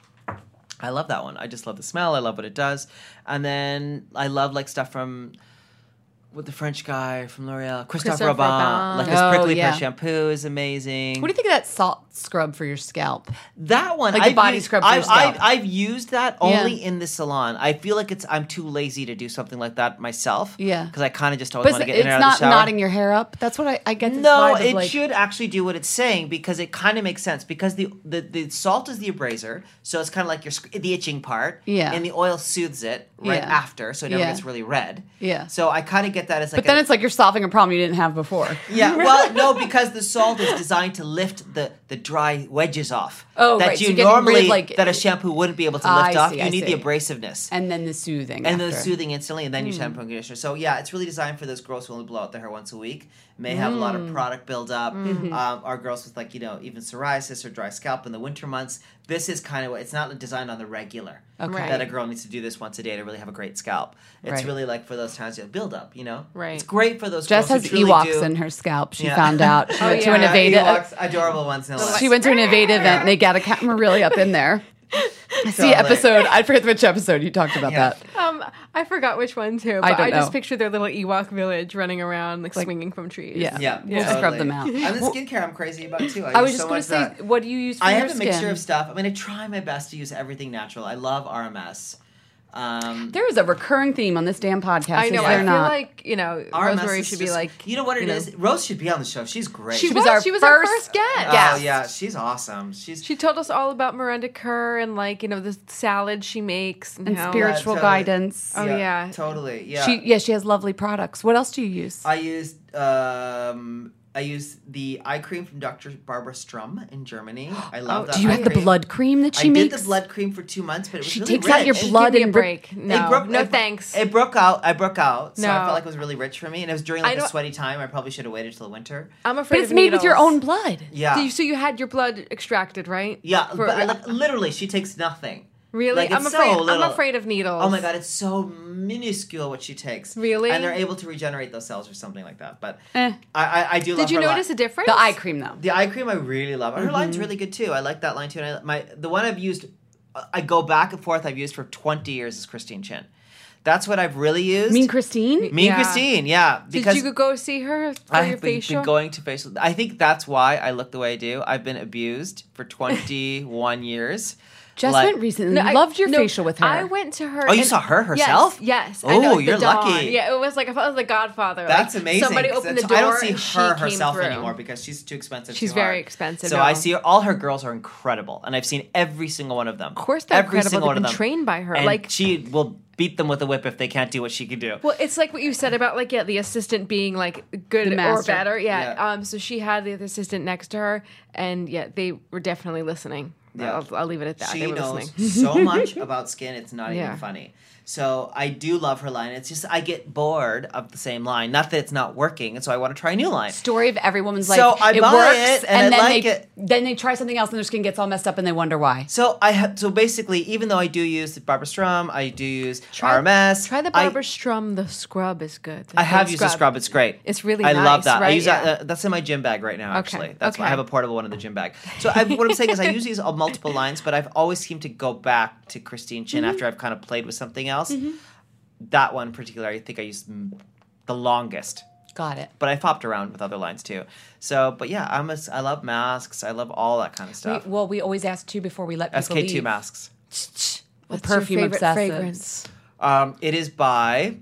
I love that one. I just love the smell. I love what it does. And then I love like stuff from with the French guy from L'Oreal, Christophe Christophe Robin. Robin. Like his Oh, prickly yeah. pear shampoo is amazing. What do you think of that salt scrub for your scalp? That one, Like the body scrub for your scalp. I've used that only Yeah. in the salon. I feel like I'm too lazy to do something like that myself. Yeah. because I kind of just always But want to get it's in and out of not the shower. knotting your hair up. That's what I get. This No, vibe of it like, should actually do what it's saying because it kind of makes sense because the salt is the abraser, so it's kind of like the itching part. Yeah. and the oil soothes it right Yeah. after, so it never Yeah. gets really red. Yeah. So I kind of get that as like. But then it's like you're solving a problem you didn't have before. Yeah, well, no, because the salt is designed to lift the dry wedges off. Oh, that right, so you you're getting rid of, normally like- that a shampoo wouldn't be able to I lift off. see, You I need see. the abrasiveness. And then the soothing. And then the after. soothing instantly, and then you shampoo and conditioner. So yeah, it's really designed for those girls who only blow out their hair once a week. May have a lot of product buildup. Our girls with like even psoriasis or dry scalp in the winter months. This is kind of what it's not designed on the regular. Okay. That a girl needs to do this once a day to really have a great scalp. It's Right. really like for those times you build up. Right. It's great for those. Jess girls has who truly Ewoks do. in her scalp. She Yeah. found out. She went to an Yeah, Aveda. Ewoks, adorable ones. No less. She went to an Aveda event and they got a camera really up in there. See episode. I forget which episode you talked about that. I forgot which one too. I But don't I just know. picture their little Ewok village running around, like swinging from trees. Yeah. Yeah, We'll totally. scrub them out. And the skincare I'm crazy about too. I was use just so going much to say, that. what do you use for I your have a mixture skin? of stuff. I mean, I try my best to use everything natural. I love RMS. There is a recurring theme on this damn podcast. I know. Is I there feel not? like, RMS Rosemary is should be just- like, you know what it is? Rose should be on the show. She's great. She was our our first first guest. Oh yeah, she's awesome. She told us all about Miranda Kerr and the salad she makes and, and how spiritual totally. guidance. Oh, yeah. Totally. Yeah. She has lovely products. What else do you use? I use the eye cream from Dr. Barbara Strum in Germany. I love that. Do you eye have the cream. blood cream that she I makes? did the blood cream for 2 months, but it was She really takes out your rich. blood Give me a and break. No, no thanks. It broke out. I broke out, so I No. felt like it was really rich for me, and it was during I like a don't- sweaty time. I probably should have waited till the winter. I'm But afraid it's of made with your needles. own blood. Yeah, So you had your blood extracted, right? yeah, For- but like literally, she takes nothing. Really? Like, I'm it's afraid. so little. I'm afraid of needles. Oh my god, it's so minuscule what she takes. Really? And they're able to regenerate those cells or something like that. But Eh. I do love Did you her notice line. a difference? The eye cream, though. The eye cream I really love. Her line's really good too. I like that line too. And the one I've used, I go back and forth. I've used for 20 years is Christine Chin. That's what I've really used. Mean Christine? Mean Yeah. Christine, yeah. Because Did you go see her for I your have been facial? going to facial. I think that's why I look the way I do. I've been abused for 21 years. Just Like- went recently. No, I- Loved your no, facial with her. I went to her. Oh, you and- saw her herself? Yes. Oh, I know, at the you're dawn. lucky. Yeah, it was like I felt like The Godfather. That's like, amazing. Somebody 'cause opened the that's- door. I don't see and she her came herself through. anymore because she's too expensive. She's too very hard. expensive, So no. I see all her girls are incredible, and I've seen every single one of them. Of course, they're every incredible. single They've one been of them. trained by her. And Like she will beat them with a whip if they can't do what she can do. Well, it's like what you said about the assistant being like good The or master. better. Yeah. Yeah. So she had the other assistant next to her, and they were definitely listening. Yeah. I'll leave it at that. She they were knows listening. so much about skin, it's not Yeah. even funny. So I do love her line. It's just I get bored of the same line. Not that it's not working, and so I want to try a new line. Story of every woman's life. So I it buy works, it, and I then like they, it. Then they try something else, and their skin gets all messed up, and they wonder why. So so basically, even though I do use the Barbara Strum, I do use RMS. Try the Barbara Strum. The scrub is good. I have used the scrub. It's great. It's really I love nice, that. I right? use Yeah. that. That's in my gym bag right now. Actually, that's why I okay. have a portable one in the gym bag. So what I'm saying is, I use these on multiple lines, but I've always seemed to go back to Christine Chin after I've kind of played with something else. That one in particular, I think I used the longest. Got it. But I popped around with other lines too. So, but yeah, I love masks. I love all that kind of stuff. We always ask too before we let people SK2 leave. masks. The What's your perfume favorite obsessives. fragrance? It is by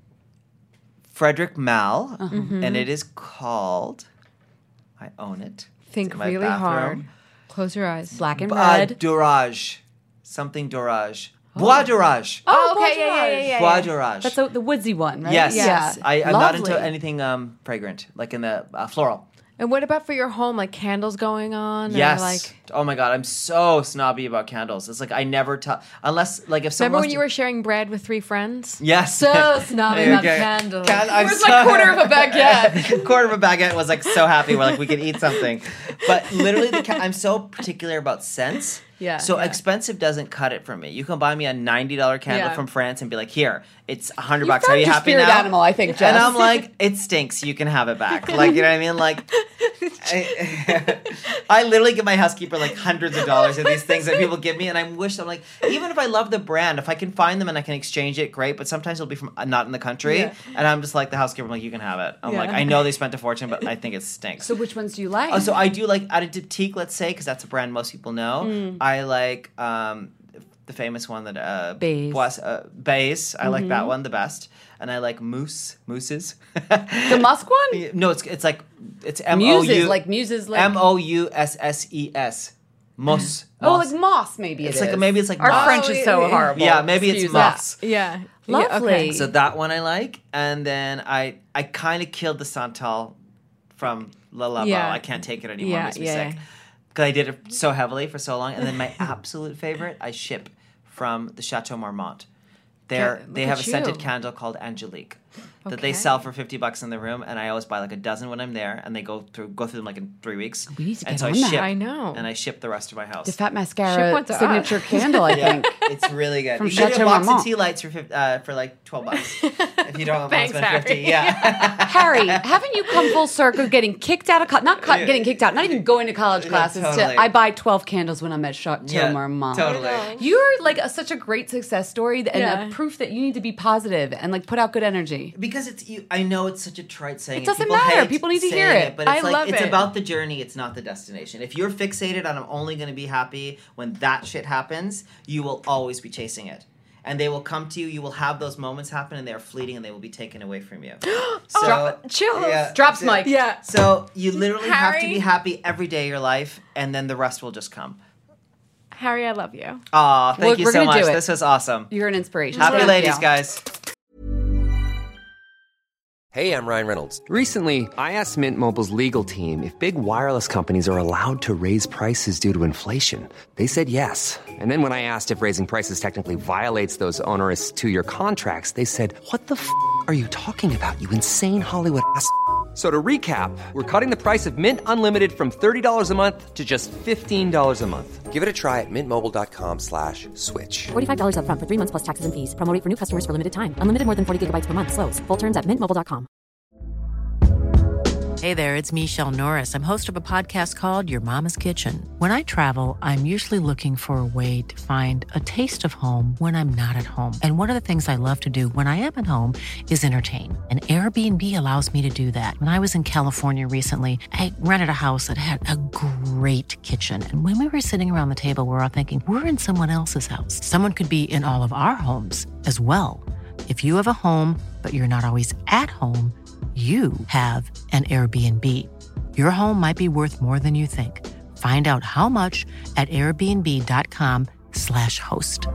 Frederick Mal, Uh-huh. and it is called. I own it. Think It's in my really bathroom. hard. Close your eyes. Black and red. Dorage. Something Dorage. Bois Dorage. Oh, Bois okay. Yeah. Bois Dorage. That's the woodsy one, right? Yes. Yes. I'm not into Lovely. anything fragrant, like in the floral. And what about for your home? Like candles going on? or Yes. like, Oh my god, I'm so snobby about candles. It's like I never unless like if someone remember wants when you to- were sharing bread with 3 friends? Yes. So snobby about Okay. candles. I'm Where's my quarter of a baguette? Quarter of a baguette was like so happy. We're like we could eat something, but literally, I'm so particular about scents. Yeah, So yeah. expensive doesn't cut it for me. You can buy me a $90 candle Yeah. from France and be like, here, it's $100. You Are found you your happy spirit now? animal, I think, And Jess. I'm like, it stinks. You can have it back. Like you know what I mean? Like, I literally give my housekeeper like hundreds of dollars of these things that people give me, and I'm like, even if I love the brand, if I can find them and I can exchange it, great. But sometimes it'll be from not in the country, Yeah. and I'm just like the housekeeper. I'm like, you can have it. I'm Yeah. like, I know they spent a fortune, but I think it stinks. So which ones do you like? So I do like Additive, let's say, because that's a brand most people know. I like the famous one that Bays. Bays. I like that one the best, and I like mousses. the musk one? No, it's like it's Muses, like muses, like MOUSSES. Moss. Oh, like moss. Maybe It's it like is. maybe it's like Our moss. French is so horrible. Yeah, maybe it's Excuse moss. Yeah. Lovely. Yeah, okay. So that one I like, and then I kind of killed the Santal from Le Labo. Yeah. I can't take it anymore. Yeah, It makes me yeah. sick because I did it so heavily for so long. And then my absolute favorite I ship from the Chateau Marmont. They look have a at scented you. candle called Angelique. that they sell for $50 in the room, and I always buy like a dozen when I'm there, and they go through them like in 3 weeks. We need to and get so on I that. ship, I know. and I ship the rest to my house. The Fat Ship Mascara one to signature candle, I think. It's really good. From You can get a Chateau box of Marmont. tea lights for like $12 if you don't want to Thanks, spend $50. Harry. Yeah. Harry, haven't you come full circle getting kicked out of getting kicked out, not even going to college classes. totally. I buy 12 candles when I'm at Chateau Marmont. Totally. You're like such a great success story and Yeah. a proof that you need to be positive and like put out good energy. Because I know it's such a trite saying. It doesn't People matter. hate People need to saying hear it. But it's I love it's it. about the journey. It's not the destination. If you're fixated on I'm only going to be happy when that shit happens, you will always be chasing it. And they will come to you. You will have those moments happen, and they are fleeting, and they will be taken away from you. So Chills. Drops mic. Yeah. So you literally have to Harry? be happy every day of your life, and then the rest will just come. Harry, I love you. Aw, thank you we're so gonna do much. it. This was awesome. You're an inspiration. Happy Thank ladies, you. guys. Hey, I'm Ryan Reynolds. Recently, I asked Mint Mobile's legal team if big wireless companies are allowed to raise prices due to inflation. They said yes. And then when I asked if raising prices technically violates those onerous 2-year contracts, they said, "What the f*** are you talking about, you insane Hollywood ass?" So to recap, we're cutting the price of Mint Unlimited from $30 a month to just $15 a month. Give it a try at mintmobile.com/switch. $45 up front for 3 months plus taxes and fees. Promo rate for new customers for limited time. Unlimited more than 40 gigabytes per month. Slows full terms at mintmobile.com. Hey there, it's Michelle Norris. I'm host of a podcast called Your Mama's Kitchen. When I travel, I'm usually looking for a way to find a taste of home when I'm not at home. And one of the things I love to do when I am at home is entertain. And Airbnb allows me to do that. When I was in California recently, I rented a house that had a great kitchen. And when we were sitting around the table, we're all thinking, we're in someone else's house. Someone could be in all of our homes as well. If you have a home, but you're not always at home, you have an Airbnb. Your home might be worth more than you think. Find out how much at airbnb.com/host.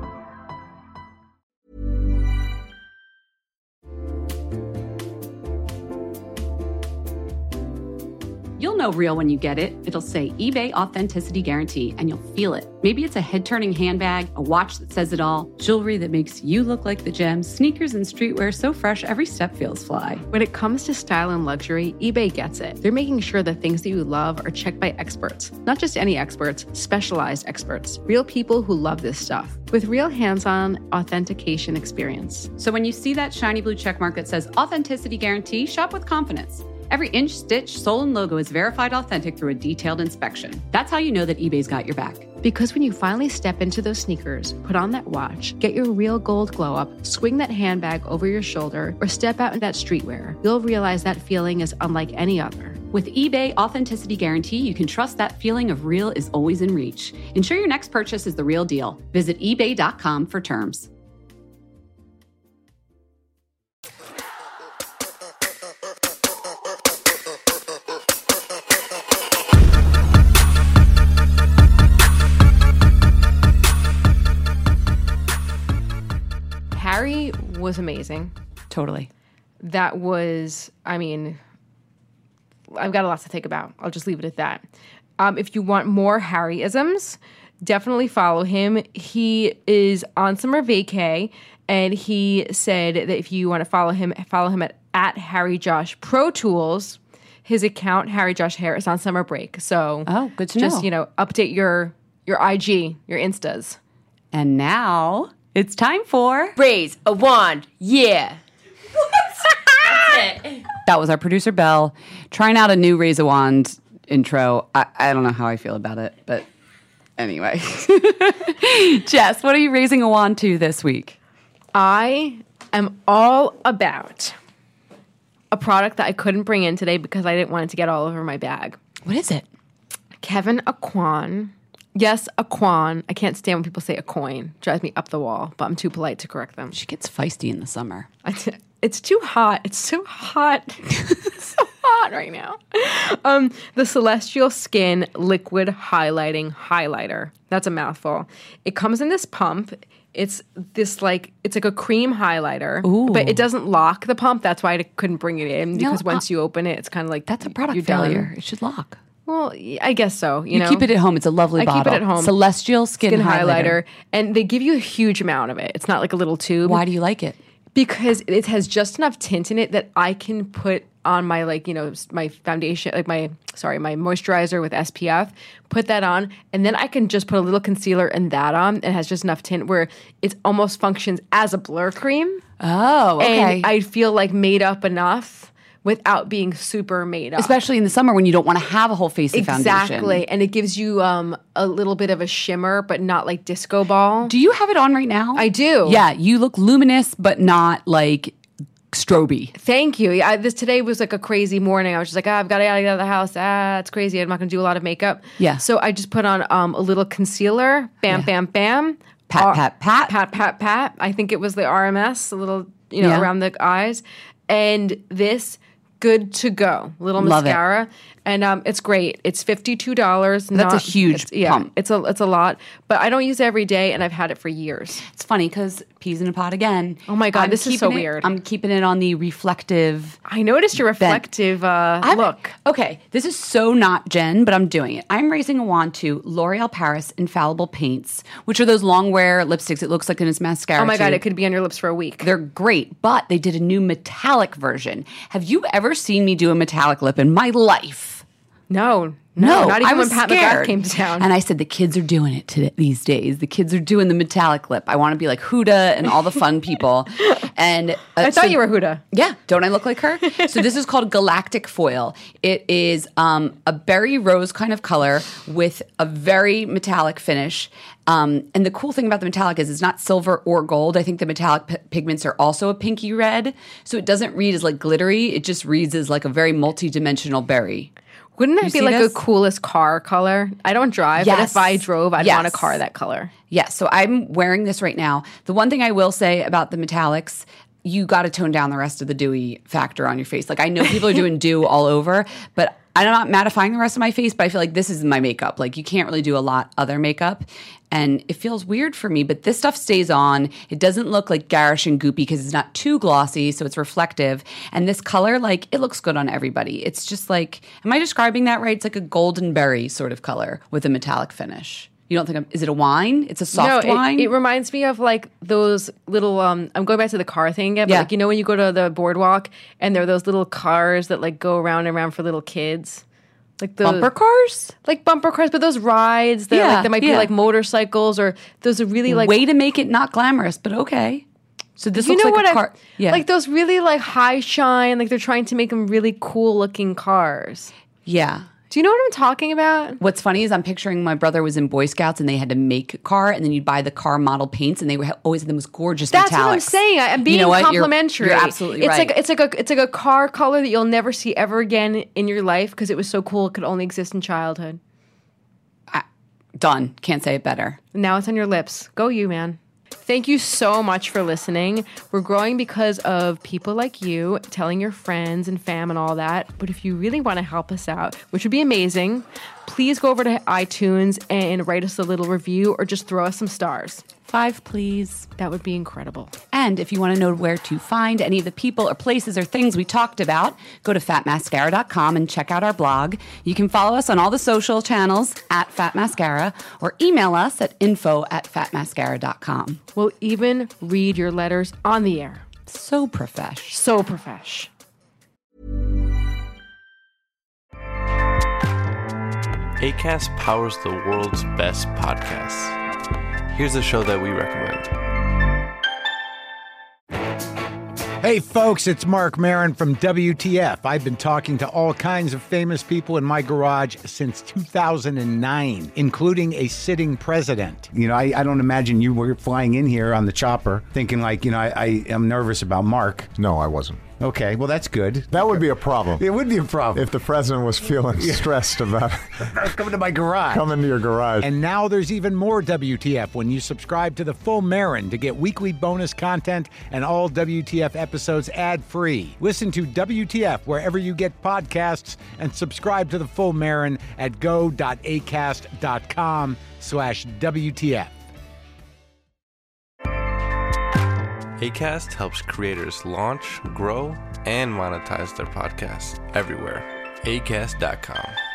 You'll know real when you get it. It'll say eBay Authenticity Guarantee, and you'll feel it. Maybe it's a head-turning handbag, a watch that says it all, jewelry that makes you look like the gem, sneakers and streetwear so fresh every step feels fly. When it comes to style and luxury, eBay gets it. They're making sure the things that you love are checked by experts. Not just any experts, specialized experts. Real people who love this stuff. With real hands-on authentication experience. So when you see that shiny blue checkmark that says Authenticity Guarantee, shop with confidence. Every inch, stitch, sole, and logo is verified authentic through a detailed inspection. That's how you know that eBay's got your back. Because when you finally step into those sneakers, put on that watch, get your real gold glow up, swing that handbag over your shoulder, or step out in that streetwear, you'll realize that feeling is unlike any other. With eBay Authenticity Guarantee, you can trust that feeling of real is always in reach. Ensure your next purchase is the real deal. Visit ebay.com for terms. Harry was amazing. Totally. That was, I mean, I've got a lot to think about. I'll just leave it at that. If you want more Harryisms, definitely follow him. He is on summer vacay, and he said that if you want to follow him at Harry Josh Pro Tools. His account, Harry Josh Hair, is on summer break. So good to just, know. update your IG, your Instas. And now it's time for Raise a wand, yeah. That's it. That was our producer Belle trying out a new Raise a Wand intro. I don't know how I feel about it, but anyway. Jess, what are you raising a wand to this week? I am all about a product that I couldn't bring in today because I didn't want it to get all over my bag. What is it? Kevin Aquan. Yes, Aquan. I can't stand when people say a coin. Drives me up the wall, but I'm too polite to correct them. She gets feisty in the summer. It's too hot. It's so hot. It's so hot right now. The Celestial Skin Liquid Highlighting Highlighter. That's a mouthful. It comes in this pump. It's like a cream highlighter, but it doesn't lock the pump. That's why I couldn't bring it in because once you open it, it's kind of like That's a product you're done. failure. It should lock. Well, I guess so. You know? keep it at home. It's a lovely bottle. I keep it at home. Celestial Skin Highlighter. And they give you a huge amount of it. It's not like a little tube. Why do you like it? Because it has just enough tint in it that I can put on my my foundation, my moisturizer with SPF, put that on, and then I can just put a little concealer and that on. It has just enough tint where it almost functions as a blur cream. Oh, okay. And I feel like made up enough without being super made up. Especially in the summer when you don't want to have a whole face of foundation. Exactly. And it gives you a little bit of a shimmer, but not like disco ball. Do you have it on right now? I do. Yeah, you look luminous, but not like stroby. Thank you. Yeah, today was like a crazy morning. I was just like, I've got to get out of the house. It's crazy. I'm not going to do a lot of makeup. Yeah. So I just put on a little concealer. Bam, bam, bam. Pat, pat, pat. Pat, pat, pat. I think it was the RMS, a little, around the eyes. And this, good to go. Little Love mascara. And it's great. It's $52. That's a huge pump. It's a lot. But I don't use it every day, and I've had it for years. It's funny because peas in a pod again. Oh my God, this is so weird. I'm keeping it on the reflective. I noticed your reflective look. Okay, this is so not Jen, but I'm doing it. I'm raising a wand to L'Oreal Paris Infallible Paints, which are those long wear lipsticks. It looks like it's mascara. Oh my God, too. it could be on your lips for a week. They're great, but they did a new metallic version. Have you ever seen me do a metallic lip in my life? No, No, not I even was when Pat scared. McGrath came to town. And I said, the kids are doing it these days. The kids are doing the metallic lip. I want to be like Huda and all the fun people. And I thought you were Huda. Yeah. Don't I look like her? So this is called Galactic Foil. It is a berry rose kind of color with a very metallic finish. And the cool thing about the metallic is it's not silver or gold. I think the metallic pigments are also a pinky red. So it doesn't read as like glittery. It just reads as like a very multi-dimensional berry. Wouldn't that be like this? a coolest car color? I don't drive, but Yes. if I drove, I'd Yes. want a car that color. Yes. So I'm wearing this right now. The one thing I will say about the metallics, you got to tone down the rest of the dewy factor on your face. Like I know people are doing dew all over, but I'm not mattifying the rest of my face, but I feel like this is my makeup. Like you can't really do a lot other makeup. And it feels weird for me, but this stuff stays on. It doesn't look like garish and goopy because it's not too glossy, so it's reflective. And this color, like, it looks good on everybody. It's just like, am I describing that right? It's like a golden berry sort of color with a metallic finish. You don't think is it a wine? It's a soft wine? It reminds me of like those little, I'm going back to the car thing again, but Yeah. like, you know when you go to the boardwalk and there are those little cars that like go around and around for little kids? Like the Bumper cars? Like bumper cars, but those rides that Yeah, like that might be yeah. like motorcycles or those are really like Way to make it not glamorous, but okay. So this you looks know like what a car. Yeah. like those really like high shine, like they're trying to make them really cool looking cars. Yeah. Do you know what I'm talking about? What's funny is I'm picturing my brother was in Boy Scouts and they had to make a car and then you'd buy the car model paints and they were always had the most gorgeous That's metallics. what I'm saying. I'm being You know what? complimentary. You're absolutely it's right. It's like a car color that you'll never see ever again in your life because it was so cool. It could only exist in childhood. Done. Can't say it better. Now it's on your lips. Go you, man. Thank you so much for listening. We're growing because of people like you telling your friends and fam and all that. But if you really want to help us out, which would be amazing, please go over to iTunes and write us a little review or just throw us some stars. 5, please. That would be incredible. And if you want to know where to find any of the people or places or things we talked about, go to fatmascara.com and check out our blog. You can follow us on all the social channels at fatmascara or email us at info@fatmascara.com. We'll even read your letters on the air. So profesh. So profesh. Acast powers the world's best podcasts. Here's a show that we recommend. Hey folks, it's Mark Maron from WTF. I've been talking to all kinds of famous people in my garage since 2009, including a sitting president. You know, I don't imagine you were flying in here on the chopper thinking like, you know, I am nervous about Mark. No, I wasn't. Okay, well, that's good. That would be a problem. It would be a problem. If the president was feeling stressed about coming to my garage. Come into your garage. And now there's even more WTF when you subscribe to the Full Marin to get weekly bonus content and all WTF episodes ad-free. Listen to WTF wherever you get podcasts and subscribe to the Full Marin at go.acast.com/WTF. Acast helps creators launch, grow, and monetize their podcasts everywhere. Acast.com.